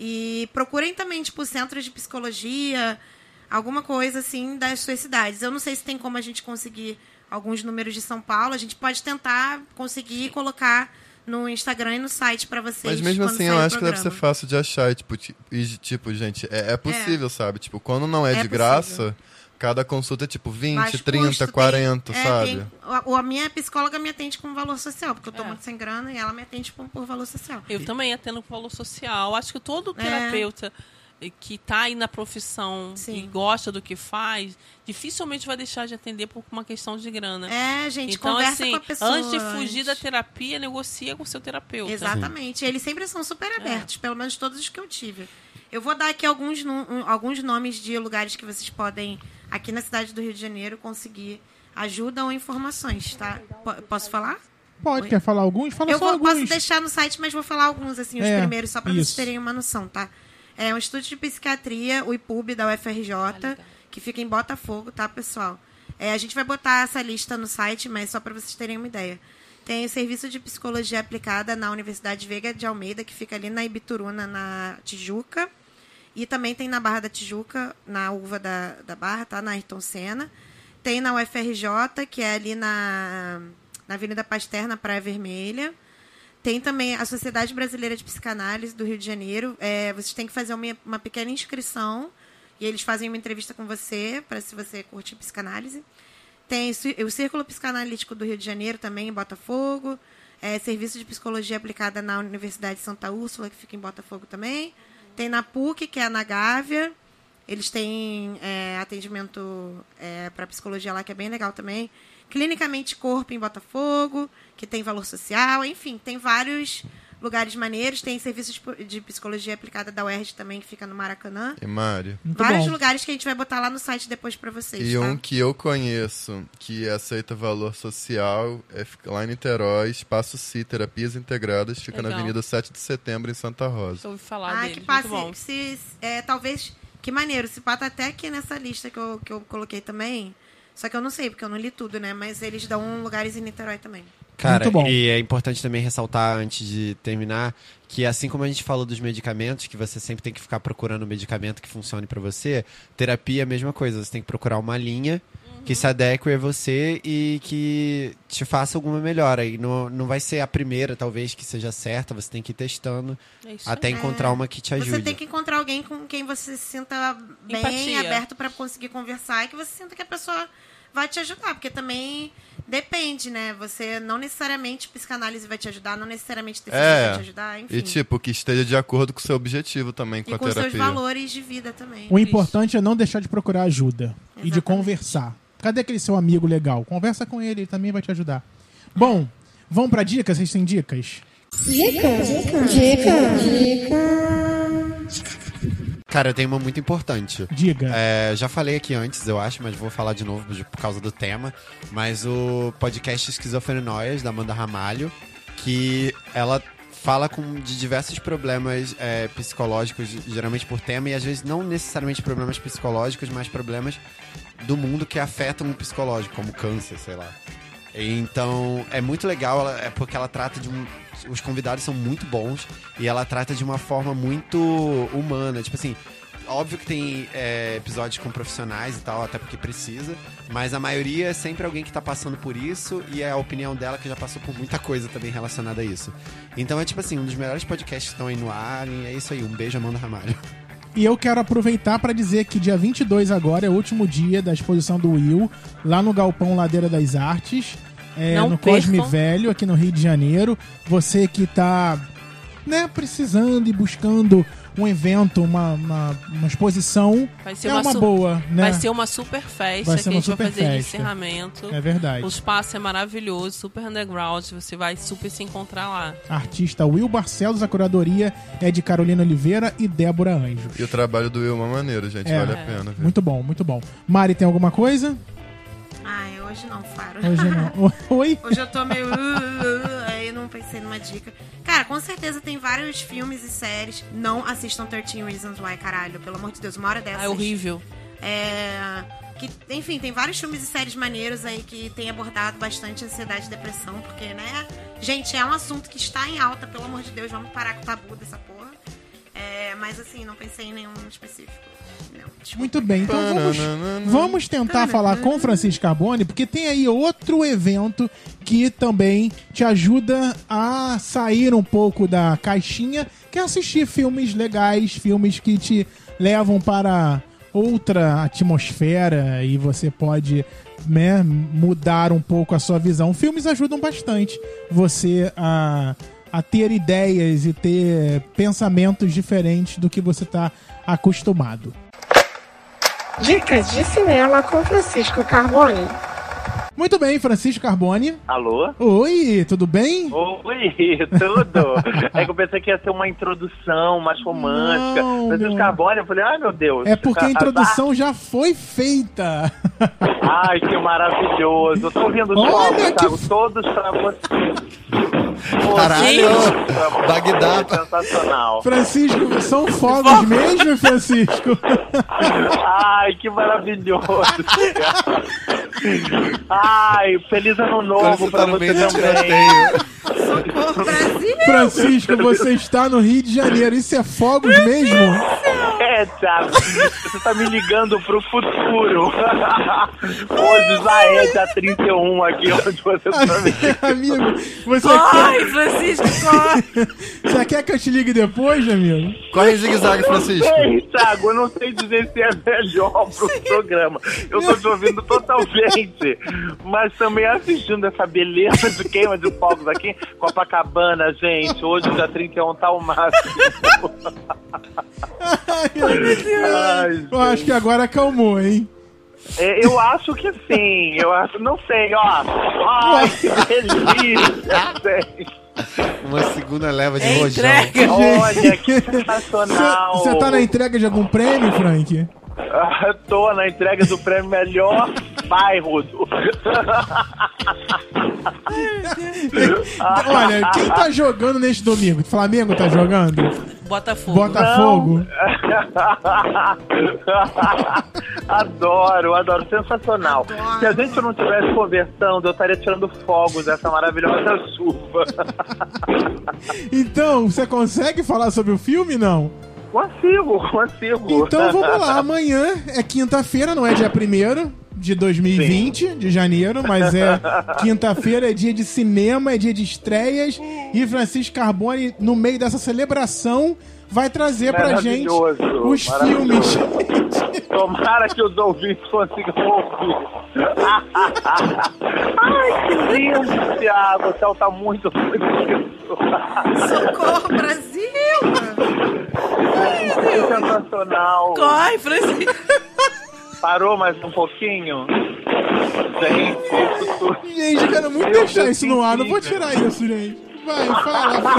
E procurem também, tipo, centros de psicologia, alguma coisa assim das suas cidades. Eu não sei se tem como a gente conseguir alguns números de São Paulo. A gente pode tentar conseguir colocar no Instagram e no site para vocês. Mas mesmo quando assim, sair eu o acho que deve ser programa. fácil de achar. E, tipo, ti- e, tipo gente, é, é possível, sabe? Tipo, quando não é, É de possível. graça, cada consulta é tipo vinte, Baixo trinta, custo, tem- quarenta, é, sabe? tem- a, a minha psicóloga me atende com valor social, porque eu tô É. muito sem grana e ela me atende por, por valor social. Eu também atendo com valor social. Acho que todo É. terapeuta que está aí na profissão Sim. e gosta do que faz, dificilmente vai deixar de atender por uma questão de grana. É, gente, Então, conversa assim, com a pessoa. antes de fugir antes. da terapia, negocia com o seu terapeuta. Exatamente. Eles sempre são super abertos, pelo menos todos os que eu tive. Eu vou dar aqui alguns, nu- um, alguns nomes de lugares que vocês podem, aqui na cidade do Rio de Janeiro, conseguir ajuda ou informações, tá? Po- posso falar? Pode, Oi? quer falar alguns? Fala Eu só vou, alguns. posso deixar no site, mas vou falar alguns, assim, os É, primeiros, só para vocês isso. terem uma noção, tá? É um Instituto de Psiquiatria, o I P U B da U F R J, legal. que fica em Botafogo, tá, pessoal? É, a gente vai botar essa lista no site, mas só para vocês terem uma ideia. Tem o Serviço de Psicologia Aplicada na Universidade Veiga de Almeida, que fica ali na Ibituruna, na Tijuca. E também tem na Barra da Tijuca, na Uva da, da Barra, tá? Na Ayrton Senna. Tem na U F R J, que é ali na, na Avenida Pasteur, na Praia Vermelha. Tem também a Sociedade Brasileira de Psicanálise do Rio de Janeiro. É, vocês têm que fazer uma, uma pequena inscrição e eles fazem uma entrevista com você, para se você curte psicanálise. Tem o Círculo Psicanalítico do Rio de Janeiro, também em Botafogo. É, Serviço de Psicologia Aplicada na Universidade de Santa Úrsula, que fica em Botafogo também. Tem na P U C, que é na Gávea. Eles têm é, atendimento é, para psicologia lá, que é bem legal também. Clinicamente Corpo, em Botafogo, que tem valor social. Enfim, tem vários lugares maneiros. Tem serviço de, de psicologia aplicada da U E R J também, que fica no Maracanã. E Mário? Muito Vários bom. lugares que a gente vai botar lá no site depois para vocês, E tá? um que eu conheço, que aceita valor social, é fica lá em Niterói, Espaço C, Terapias Integradas, fica na Legal. Avenida sete de Setembro, em Santa Rosa. Eu ouvi falar Ah, deles, que passe, muito bom. se, é, talvez, que maneiro, se pata até aqui nessa lista que eu, que eu coloquei também, só que eu não sei, porque eu não li tudo, né, mas eles dão lugares em Niterói também. Cara, Muito bom. e é importante também ressaltar, antes de terminar, que assim como a gente falou dos medicamentos, que você sempre tem que ficar procurando um medicamento que funcione pra você, terapia é a mesma coisa. Você tem que procurar uma linha que se adeque a você e que te faça alguma melhora. E não, não vai ser a primeira, talvez, que seja certa. Você tem que ir testando É isso até aí. encontrar uma que te ajude. Você tem que encontrar alguém com quem você se sinta bem, Empatia. aberto para conseguir conversar e que você sinta que a pessoa vai te ajudar, porque também depende, né? Você não necessariamente psicanálise vai te ajudar, não necessariamente T C C É. vai te ajudar, enfim. E tipo, que esteja de acordo com o seu objetivo também, com E a com seus terapia. valores de vida também. O importante é não deixar de procurar ajuda e de Exatamente. conversar. Cadê aquele seu amigo legal? Conversa com ele, ele também vai te ajudar. Bom, vamos pra dicas? Vocês têm dicas? Cara, eu tenho uma muito importante. Diga. É, já falei aqui antes, eu acho, mas vou falar de novo de- por causa do tema. Mas o podcast Esquizofrenóias, da Amanda Ramalho, que ela fala com, de diversos problemas é, psicológicos, geralmente por tema, e às vezes não necessariamente problemas psicológicos, mas problemas do mundo que afetam o psicológico, como câncer, sei lá. Então, é muito legal, ela- é porque ela trata de um... Os convidados são muito bons e ela trata de uma forma muito humana. Tipo assim, óbvio que tem é, episódios com profissionais e tal, até porque precisa, mas a maioria é sempre alguém que tá passando por isso e é a opinião dela que já passou por muita coisa também relacionada a isso. Então é tipo assim, um dos melhores podcasts que estão aí no ar e é isso aí. Um beijo, Amanda Ramalho. E eu quero aproveitar para dizer que dia vinte e dois agora é o último dia da exposição do Will, lá no Galpão Ladeira das Artes, é, Não no percam. Cosme Velho, aqui no Rio de Janeiro. Você que tá, né, precisando e buscando um evento, uma, uma, uma exposição, Vai ser é uma uma su- boa, né? Vai ser uma super festa Vai ser que a uma gente vai super fazer de festa. encerramento. É verdade. O espaço é maravilhoso, super underground, você vai super se encontrar lá. Artista Will Barcelos, a curadoria é de Carolina Oliveira e Débora Anjos. E o trabalho do Will é uma maneira, gente. É. Vale a pena. Viu? Muito bom, muito bom. Mari, tem alguma coisa? Ai, hoje não, Faro. Hoje não. Oi? Hoje eu tô meio... uh, uh, uh, aí não pensei numa dica. Cara, com certeza tem vários filmes e séries. Não assistam treze Reasons Why, caralho. Pelo amor de Deus, uma hora dessas. Ah, é horrível. É... Que, enfim, tem vários filmes e séries maneiros aí que tem abordado bastante ansiedade e depressão. Porque, né? Gente, é um assunto que está em alta. Pelo amor de Deus, vamos parar com o tabu dessa porra. É, mas assim, não pensei em nenhum específico. Não, desculpa. Muito bem, então vamos, vamos tentar falar com o Francisco Carbone, porque tem aí outro evento que também te ajuda a sair um pouco da caixinha, que é assistir filmes legais, filmes que te levam para outra atmosfera e você pode, né, mudar um pouco a sua visão. Filmes ajudam bastante você a, a ter ideias e ter pensamentos diferentes do que você está acostumado. Dicas de cinema com Francisco Carbone. Muito bem, Francisco Carbone. Alô? Oi, tudo bem? Oi, tudo? É que eu pensei que ia ser uma introdução mais romântica. Não, Francisco não. Carbone, eu falei, ai meu Deus. É porque a introdução já foi feita. Ai, que maravilhoso. Eu tô ouvindo os Olha fogos, que Thiago, f- todos pra você. Pô, Caralho! gente, Bagdá. sensacional. Francisco, são fogos mesmo, Francisco? Ai, que maravilhoso. Ai, feliz ano novo Você pra tá no você meio do também. tiroteio. Socorro, Brasil! Francisco, você está no Rio de Janeiro. Isso é fogos mesmo? É, Thiago, você tá me ligando pro futuro. Hoje já é dia trinta e um aqui onde você tá me Amigo, você Ai, quer, Francisco, corre! você quer que eu te ligue depois, amigo? Corre zigue-zague, Não Francisco. sei, Thiago, eu não sei dizer se é melhor pro programa. Eu tô te ouvindo totalmente, mas também assistindo essa beleza de queima de fogos aqui, Copacabana, gente. Hoje, dia trinta e um, tá o máximo. Ai, meu Deus. Ai, Eu acho que agora acalmou, hein? É, eu acho que sim, eu acho, não sei, ó. Ai, que delícia, gente. Uma segunda leva de É rojão. entrega. Olha, que sensacional. Você tá na entrega de algum prêmio, Frank? Ah, tô na entrega do prêmio Melhor Bairro. do- Olha, quem tá jogando neste domingo? Flamengo tá jogando? Botafogo. Botafogo? Adoro, adoro, sensacional. Se a gente não estivesse conversando, eu estaria tirando fogos dessa maravilhosa chuva. Então, você consegue falar sobre o filme, não? Consigo, consigo. Então vamos lá, amanhã é quinta-feira, não é dia primeiro de dois mil e vinte, de janeiro, mas é quinta-feira, é dia de cinema, é dia de estreias, e Francisco Carbone, no meio dessa celebração, vai trazer pra gente Maravilhoso, os maravilhoso. filmes. Tomara que os ouvintes consigam ouvir. Ai, que lindo, Thiago. O céu tá muito bonito. Socorro, Brasil! Que sensacional. Corre, Francisco! Parou mais um pouquinho? Gente, isso tudo. Gente, eu quero muito Meu deixar Deus, isso no ar, não vou incrível. tirar isso, gente. Vai, fala.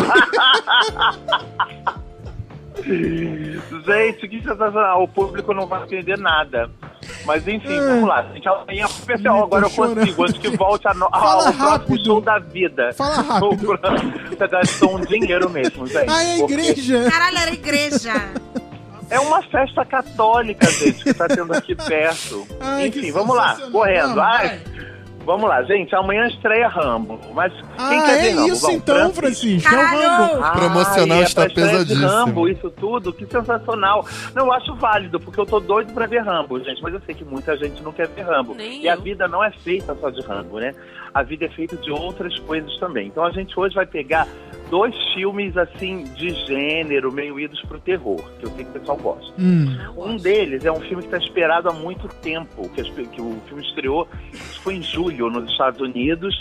Gente, que sensacional. O público não vai entender nada. Mas enfim, vamos lá. Gente, amanhã, pessoal, Ih, agora tô eu consigo, chorando. antes que volte a no... Fala ao próximo rápido. show da vida. Fala rápido. Você gastou um dinheiro mesmo, gente. Ah, é a porque igreja. Caralho, era igreja. É uma festa católica, gente, que tá tendo aqui perto. Ai, que Enfim, vamos lá, sensacional. correndo. Vamos, Ai, vai. vamos lá, gente, amanhã estreia Rambo. Mas quem Ah, quer ver é Rambo? isso Vamos, então, Francisco. É o Rambo. Caralho! Ah, Promocional e é está pra estreia de pesadíssimo. Rambo, isso tudo, que sensacional. Não, eu acho válido, porque eu tô doido pra ver Rambo, gente. Mas eu sei que muita gente não quer ver Rambo. Nem e a eu. vida não é feita só de Rambo, né? A vida é feita de outras coisas também. Então a gente hoje vai pegar dois filmes, assim, de gênero, meio idos pro terror, que eu sei que o pessoal gosta. Hum. Um deles é um filme que está esperado há muito tempo, que, as- que o filme estreou, isso foi em julho nos Estados Unidos.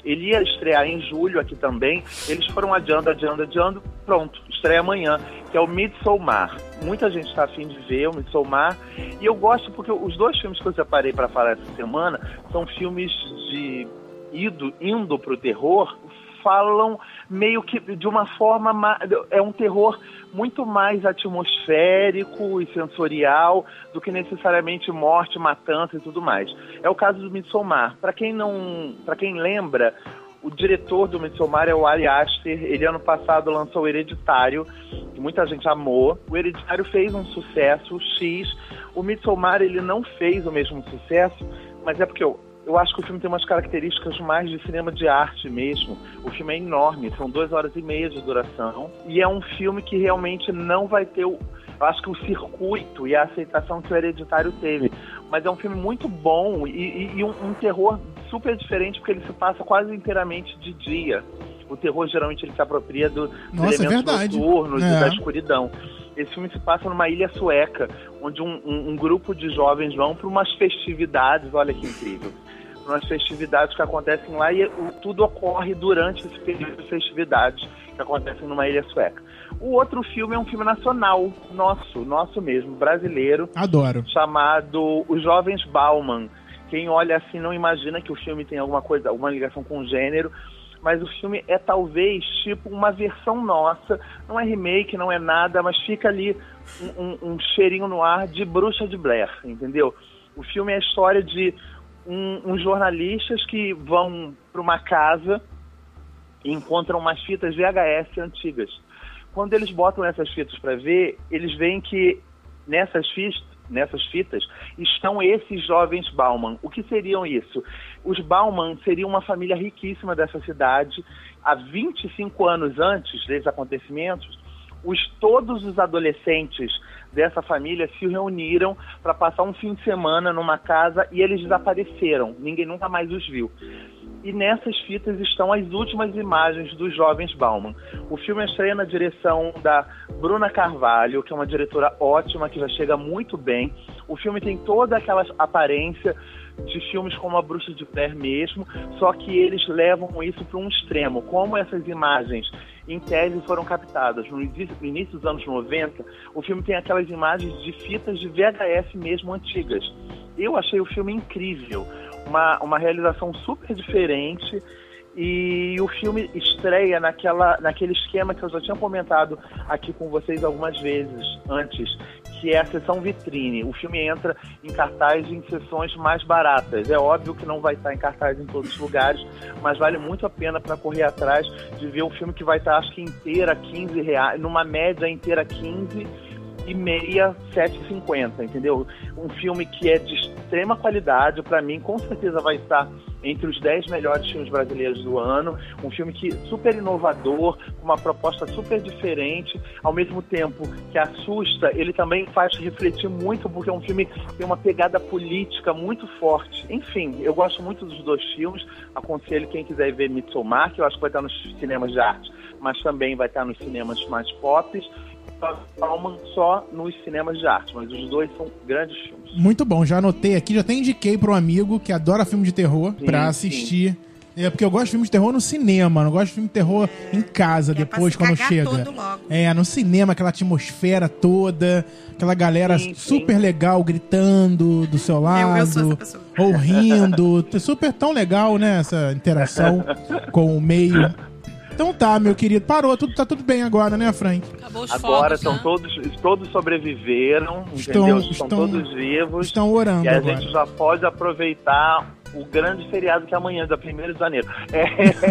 Ele ia estrear em julho aqui também. Eles foram adiando, adiando, adiando. Pronto, estreia amanhã, que é o Midsommar. Muita gente está afim de ver o Midsommar. E eu gosto porque os dois filmes que eu separei para falar essa semana são filmes de ido, indo pro terror, falam meio que de uma forma... É um terror muito mais atmosférico e sensorial do que necessariamente morte, matança e tudo mais. É o caso do Midsommar. Para quem não, para quem lembra, o diretor do Midsommar é o Ari Aster. Ele ano passado lançou o Hereditário, que muita gente amou. O Hereditário fez um sucesso X. O Midsommar ele não fez o mesmo sucesso, mas é porque eu Eu acho que o filme tem umas características mais de cinema de arte mesmo. O filme é enorme, são duas horas e meia de duração. E é um filme que realmente não vai ter o... Eu acho que o circuito e a aceitação que o Hereditário teve. Mas é um filme muito bom e, e, e um, um terror super diferente, porque ele se passa quase inteiramente de dia. O terror geralmente ele se apropria do, dos Nossa, elementos é verdade. noturnos É. e da escuridão. Esse filme se passa numa ilha sueca, onde um, um, um grupo de jovens vão para umas festividades, olha que incrível, umas festividades que acontecem lá e o, tudo ocorre durante esse período de festividades que acontecem numa ilha sueca. O outro filme é um filme nacional, nosso, nosso mesmo, brasileiro. Adoro. Chamado Os Jovens Bauman. Quem olha assim não imagina que o filme tem alguma coisa, alguma ligação com o gênero, mas o filme é talvez tipo uma versão nossa, não é remake, não é nada, mas fica ali um, um, um cheirinho no ar de Bruxa de Blair, entendeu? O filme é a história de um, uns jornalistas que vão para uma casa e encontram umas fitas V H S antigas. Quando eles botam essas fitas para ver, eles veem que nessas fitas, nessas fitas estão esses jovens Bauman. O que seriam isso? Os Bauman seriam uma família riquíssima dessa cidade. Há vinte e cinco anos antes desses acontecimentos, os, todos os adolescentes dessa família se reuniram para passar um fim de semana numa casa e eles desapareceram. Ninguém nunca mais os viu. E nessas fitas estão as últimas imagens dos jovens Bauman. O filme estreia na direção da Bruna Carvalho, que é uma diretora ótima, que já chega muito bem. O filme tem toda aquela aparência de filmes como A Bruxa de Blair mesmo, só que eles levam isso para um extremo. Como essas imagens, em tese, foram captadas no início dos anos noventa, o filme tem aquelas imagens de fitas de V H S mesmo antigas. Eu achei o filme incrível. Uma, uma realização super diferente e o filme estreia naquela, naquele esquema que eu já tinha comentado aqui com vocês algumas vezes antes, que é a sessão vitrine. O filme entra em cartaz em sessões mais baratas. É óbvio que não vai estar em cartaz em todos os lugares, mas vale muito a pena para correr atrás de ver um filme que vai estar, acho que inteira quinze reais, numa média inteira quinze e meia, sete reais e cinquenta centavos, entendeu? Um filme que é de extrema qualidade, para mim, com certeza vai estar entre os dez melhores filmes brasileiros do ano. Um filme que super inovador, com uma proposta super diferente, ao mesmo tempo que assusta, ele também faz refletir muito, porque é um filme que tem uma pegada política muito forte. Enfim, eu gosto muito dos dois filmes, aconselho quem quiser ver Midsommar, que eu acho que vai estar nos cinemas de arte, mas também vai estar nos cinemas mais pop, Bauman só nos cinemas de arte, mas os dois são grandes filmes. Muito bom, já anotei aqui, já até indiquei para um amigo que adora filme de terror Sim, pra assistir. Sim. É porque eu gosto de filme de terror no cinema, não gosto de filme de terror é, em casa, é depois, pra se quando cagar chega. todo logo. É, no cinema, aquela atmosfera toda, aquela galera sim, super sim. legal gritando do seu lado, eu, eu sou essa pessoa. ou rindo. Super tão legal, né, essa interação com o meio. Então tá, meu querido. Parou, tudo, tá tudo bem agora, né, Frank? Acabou os Agora fogos, estão né? todos, todos sobreviveram, Estão, entendeu? estão, Estão todos vivos. Estão orando E a agora. gente já pode aproveitar o grande feriado que é amanhã, dia primeiro de janeiro. É.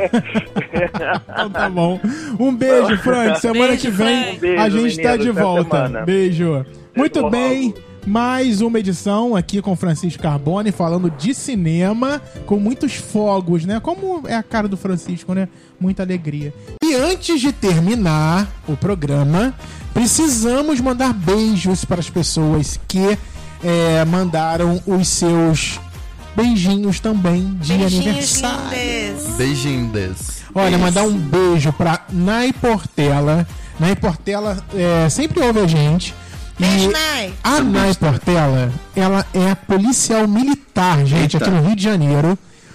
Então tá bom. Um beijo, Frank. Semana Beijo, que vem Frank. Beijo, a gente tá meninos, de até volta. semana. Beijo. Muito logo. bem. Mais uma edição aqui com Francisco Carbone, falando de cinema, com muitos fogos, né? Como é a cara do Francisco, né? Muita alegria. E antes de terminar o programa, precisamos mandar beijos para as pessoas que é, mandaram os seus beijinhos também de Beijinhos aniversário. lindes. Beijinhos. Olha, mandar um beijo pra Nay Portela. Nay Portela é, sempre ouve a gente. Beijo, E Nay. a Nay Portela, ela é policial militar, gente, Eita. aqui no Rio de Janeiro.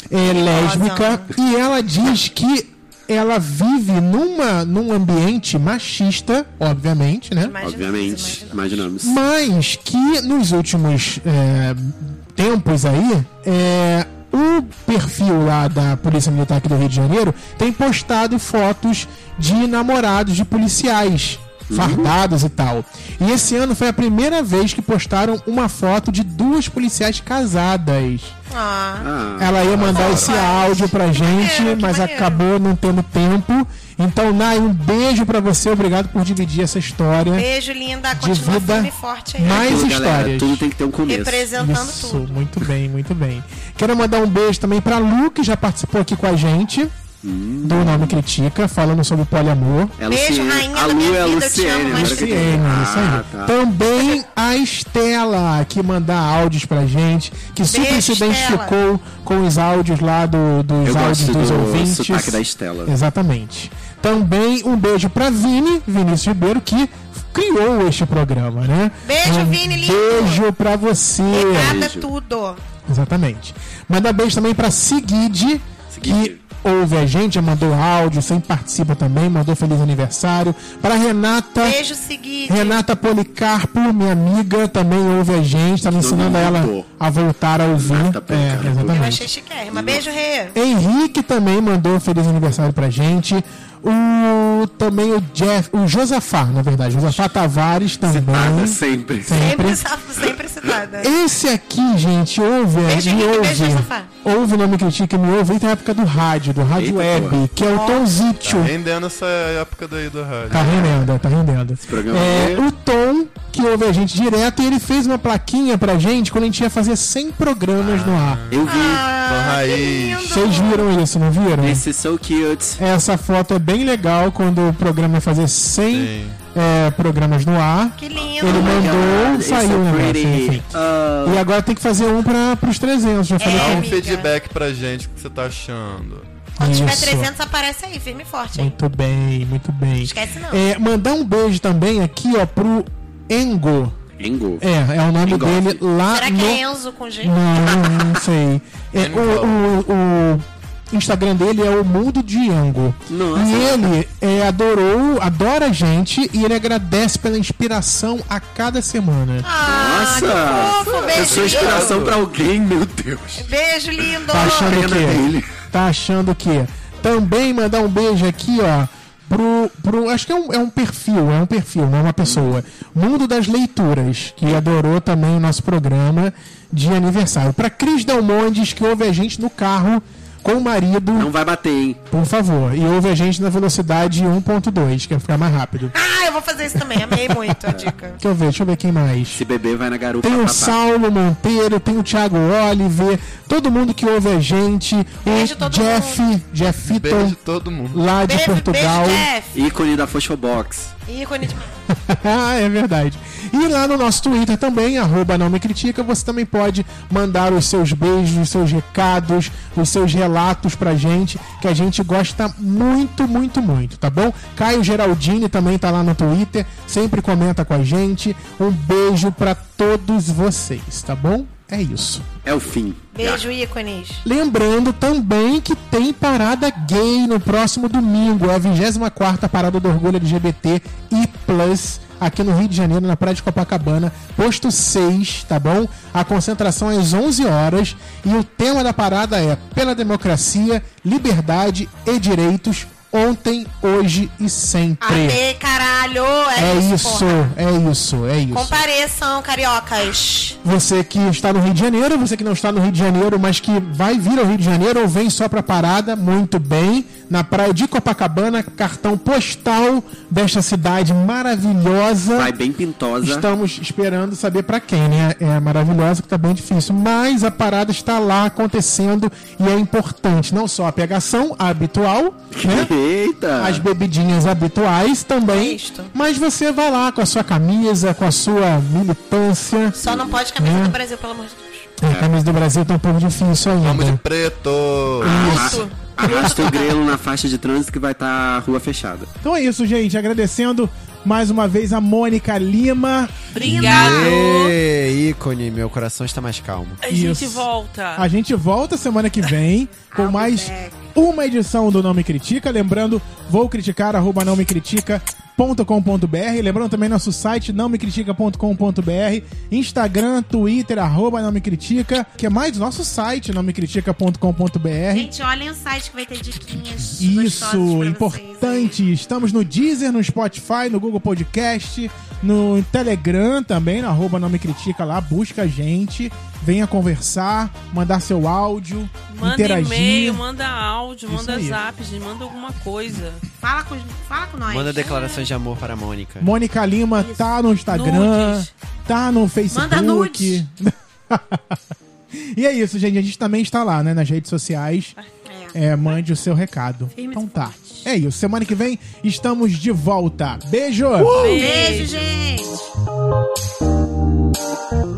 é lésbica, e ela diz que ela vive numa, num ambiente machista, obviamente, né? Imaginamos, Obviamente, imaginamos. imaginamos. Mas que nos últimos é, tempos aí, é, o perfil lá da Polícia Militar aqui do Rio de Janeiro tem postado fotos de namorados de policiais fardados e tal. E esse ano foi a primeira vez que postaram uma foto de duas policiais casadas. Ah, Ah, Ela ia mandar Ah, esse vai. áudio pra gente, maneiro, que mas maneiro. acabou não tendo tempo. Então, Nai, um beijo pra você. Obrigado por dividir essa história. beijo, linda. De Continua vida firme e forte aí. mais tudo, galera, histórias. tudo tem que ter um começo. Representando Isso, tudo. muito bem, muito bem. Quero mandar um beijo também pra Lu, que já participou aqui com a gente. Hum. Do Nome Critica, falando sobre poliamor. É a Beijo, Luciene. rainha A da Lu minha é a vida, eu te Luciene. amo, agora mas que eu Luciene, tô- isso aí. Ah, tá. Também a Estela, que manda áudios pra gente, que super Beijo, se Estela. identificou com os áudios lá do, dos Eu áudios gosto dos do ouvintes. sotaque da Estela. Exatamente. Também um beijo pra Vini, Vinícius Ribeiro, que criou este programa, né? Beijo, um Vini, lindo. Beijo pra você. Recado é Beijo. tudo. Exatamente. Manda beijo também pra Sigid, Sigid. que ouve a gente, já mandou áudio, sempre participa também, mandou feliz aniversário. Para Renata, Beijo, seguinte. Renata Policarpo, minha amiga, também ouve a gente, tá me ensinando nome ela mudou. a voltar a ouvir. Renata É, Policarpo. Eu exatamente. achei chiquérrima. Beijo, Rê. Henrique também mandou feliz aniversário pra gente. O também o Jeff, o Josafá, na verdade, Josafá Tavares também. Citada sempre. Sempre, sempre citada. Esse aqui, gente, ouve, Beijo, me Henrique, ouve, beijo, Josafá. ouve o Nome Critica, me ouve desde a época do rádio, do rádio Eita, web, que é o Tom Zitio. Tá rendendo essa época daí do rádio. Tá rendendo, tá rendendo. programa É, é- o Tom, que ouve a gente direto, e ele fez uma plaquinha pra gente quando a gente ia fazer cem programas no ar. Eu vi. Ah, Raiz. que lindo. Vocês viram isso, não viram? This is so cute. Essa foto é bem legal quando o programa ia fazer cem Sim. é, programas no ar. Que lindo. Ele mandou, It's saiu so o negócio, pretty. enfim. Uh, E agora tem que fazer um para os trezentos. Já falei É, Dá um amiga. feedback pra gente, o que você tá achando. Quando tiver Isso. trezentos, aparece aí, firme e forte, hein? Muito bem, muito bem. Esquece não. É, mandar um beijo também aqui, ó, pro Engo. Engo. É, é o nome Engoff. dele lá Será no... que é Enzo com G? Não, não sei. É, o, o, o Instagram dele é o Mundo de Engo. Nossa. E ele é, adorou, adora a gente e ele agradece pela inspiração a cada semana. Ah, Nossa! que fofo. Eu Beijo, sou inspiração pra alguém, meu Deus. Beijo, lindo. Tá achando o Pena quê? dele. Tá achando o quê? Também mandar um beijo aqui, ó, pro, pro acho que é um, é um perfil, é um perfil, não é uma pessoa. Mundo das Leituras, que adorou também o nosso programa de aniversário. Pra Cris Delmondes, que ouve a gente no carro com o marido, Não vai bater, hein? por favor. E ouve a gente na velocidade um ponto dois, que vai ficar mais rápido. Ah, eu vou fazer isso também. Amei muito a dica. Deixa eu ver, deixa eu ver quem mais. Se beber, vai na garupa. Tem o papá. Saulo Monteiro, tem o Thiago Oliver, todo mundo que ouve a gente, Beijo o todo Jeff, Jeff Beijo Fitton, de todo mundo. lá de Beijo, Portugal. beijo, Jeff. Ícone da Fosfobox. Ícone de... Ah, é verdade. E lá no nosso Twitter também, arroba não me critica, você também pode mandar os seus beijos, os seus recados, os seus relatos pra gente, que a gente gosta muito, muito, muito, tá bom? Caio Geraldini também tá lá no Twitter, sempre comenta com a gente. Um beijo pra todos vocês, tá bom? É isso. É o fim. Beijo, ícones. Lembrando também que tem parada gay no próximo domingo, é a vigésima quarta parada do Orgulho L G B T e Plus, aqui no Rio de Janeiro, na Praia de Copacabana, posto seis, tá bom? A concentração é às onze horas e o tema da parada é pela democracia, liberdade e direitos, ontem, hoje e sempre. Amei, caralho. É, É isso, isso, porra. é isso, é isso. Compareçam, cariocas. Você que está no Rio de Janeiro, você que não está no Rio de Janeiro, mas que vai vir ao Rio de Janeiro ou vem só pra parada, muito bem. Na praia de Copacabana, cartão postal desta cidade maravilhosa. Vai bem pintosa. Estamos esperando saber pra quem, né? É maravilhosa, que tá bem difícil. Mas a parada está lá acontecendo e é importante. Não só a pegação habitual, né? Eita! As bebidinhas habituais também. Isto. Mas você vai lá com a sua camisa, com a sua militância. Só não pode camisa É. do Brasil, pelo amor de Deus. A camisa do Brasil tá um pouco difícil Vamos de ainda. preto. Arra- Arrasta o grelo na faixa de trânsito que vai estar a rua fechada. Então é isso, gente. Agradecendo mais uma vez a Mônica Lima. Obrigado. Ê, ícone, meu coração está mais calmo. A gente Isso. volta. A gente volta semana que vem com I'll be mais back. uma edição do Não Me Critica. Lembrando, vou criticar, arroba não me critica ponto com ponto b r. Lembrando também nosso site não me critica ponto com ponto b r, Instagram, Twitter, arroba não me critica, que é mais nosso site, não me critica ponto com ponto b r. Gente, olhem o site que vai ter diquinhas Isso, gostosas pra importante. vocês, Estamos no Deezer, no Spotify, no Google Podcast, no Telegram também, no arroba não me critica lá, busca a gente, venha conversar, mandar seu áudio, Manda interagir. e-mail, manda áudio, Isso manda aí. zap, gente, manda alguma coisa. hein? Fala com, fala com nós. Manda declarações de amor para a Mônica. Mônica Lima Isso. tá no Instagram, Nudes. tá no Facebook. Manda nudes. E é isso, gente. A gente também está lá, né, nas redes sociais. É. É, mande o seu recado. Firmes Então e tá. fortes. É isso. Semana que vem estamos de volta. Beijo! Beijo, gente.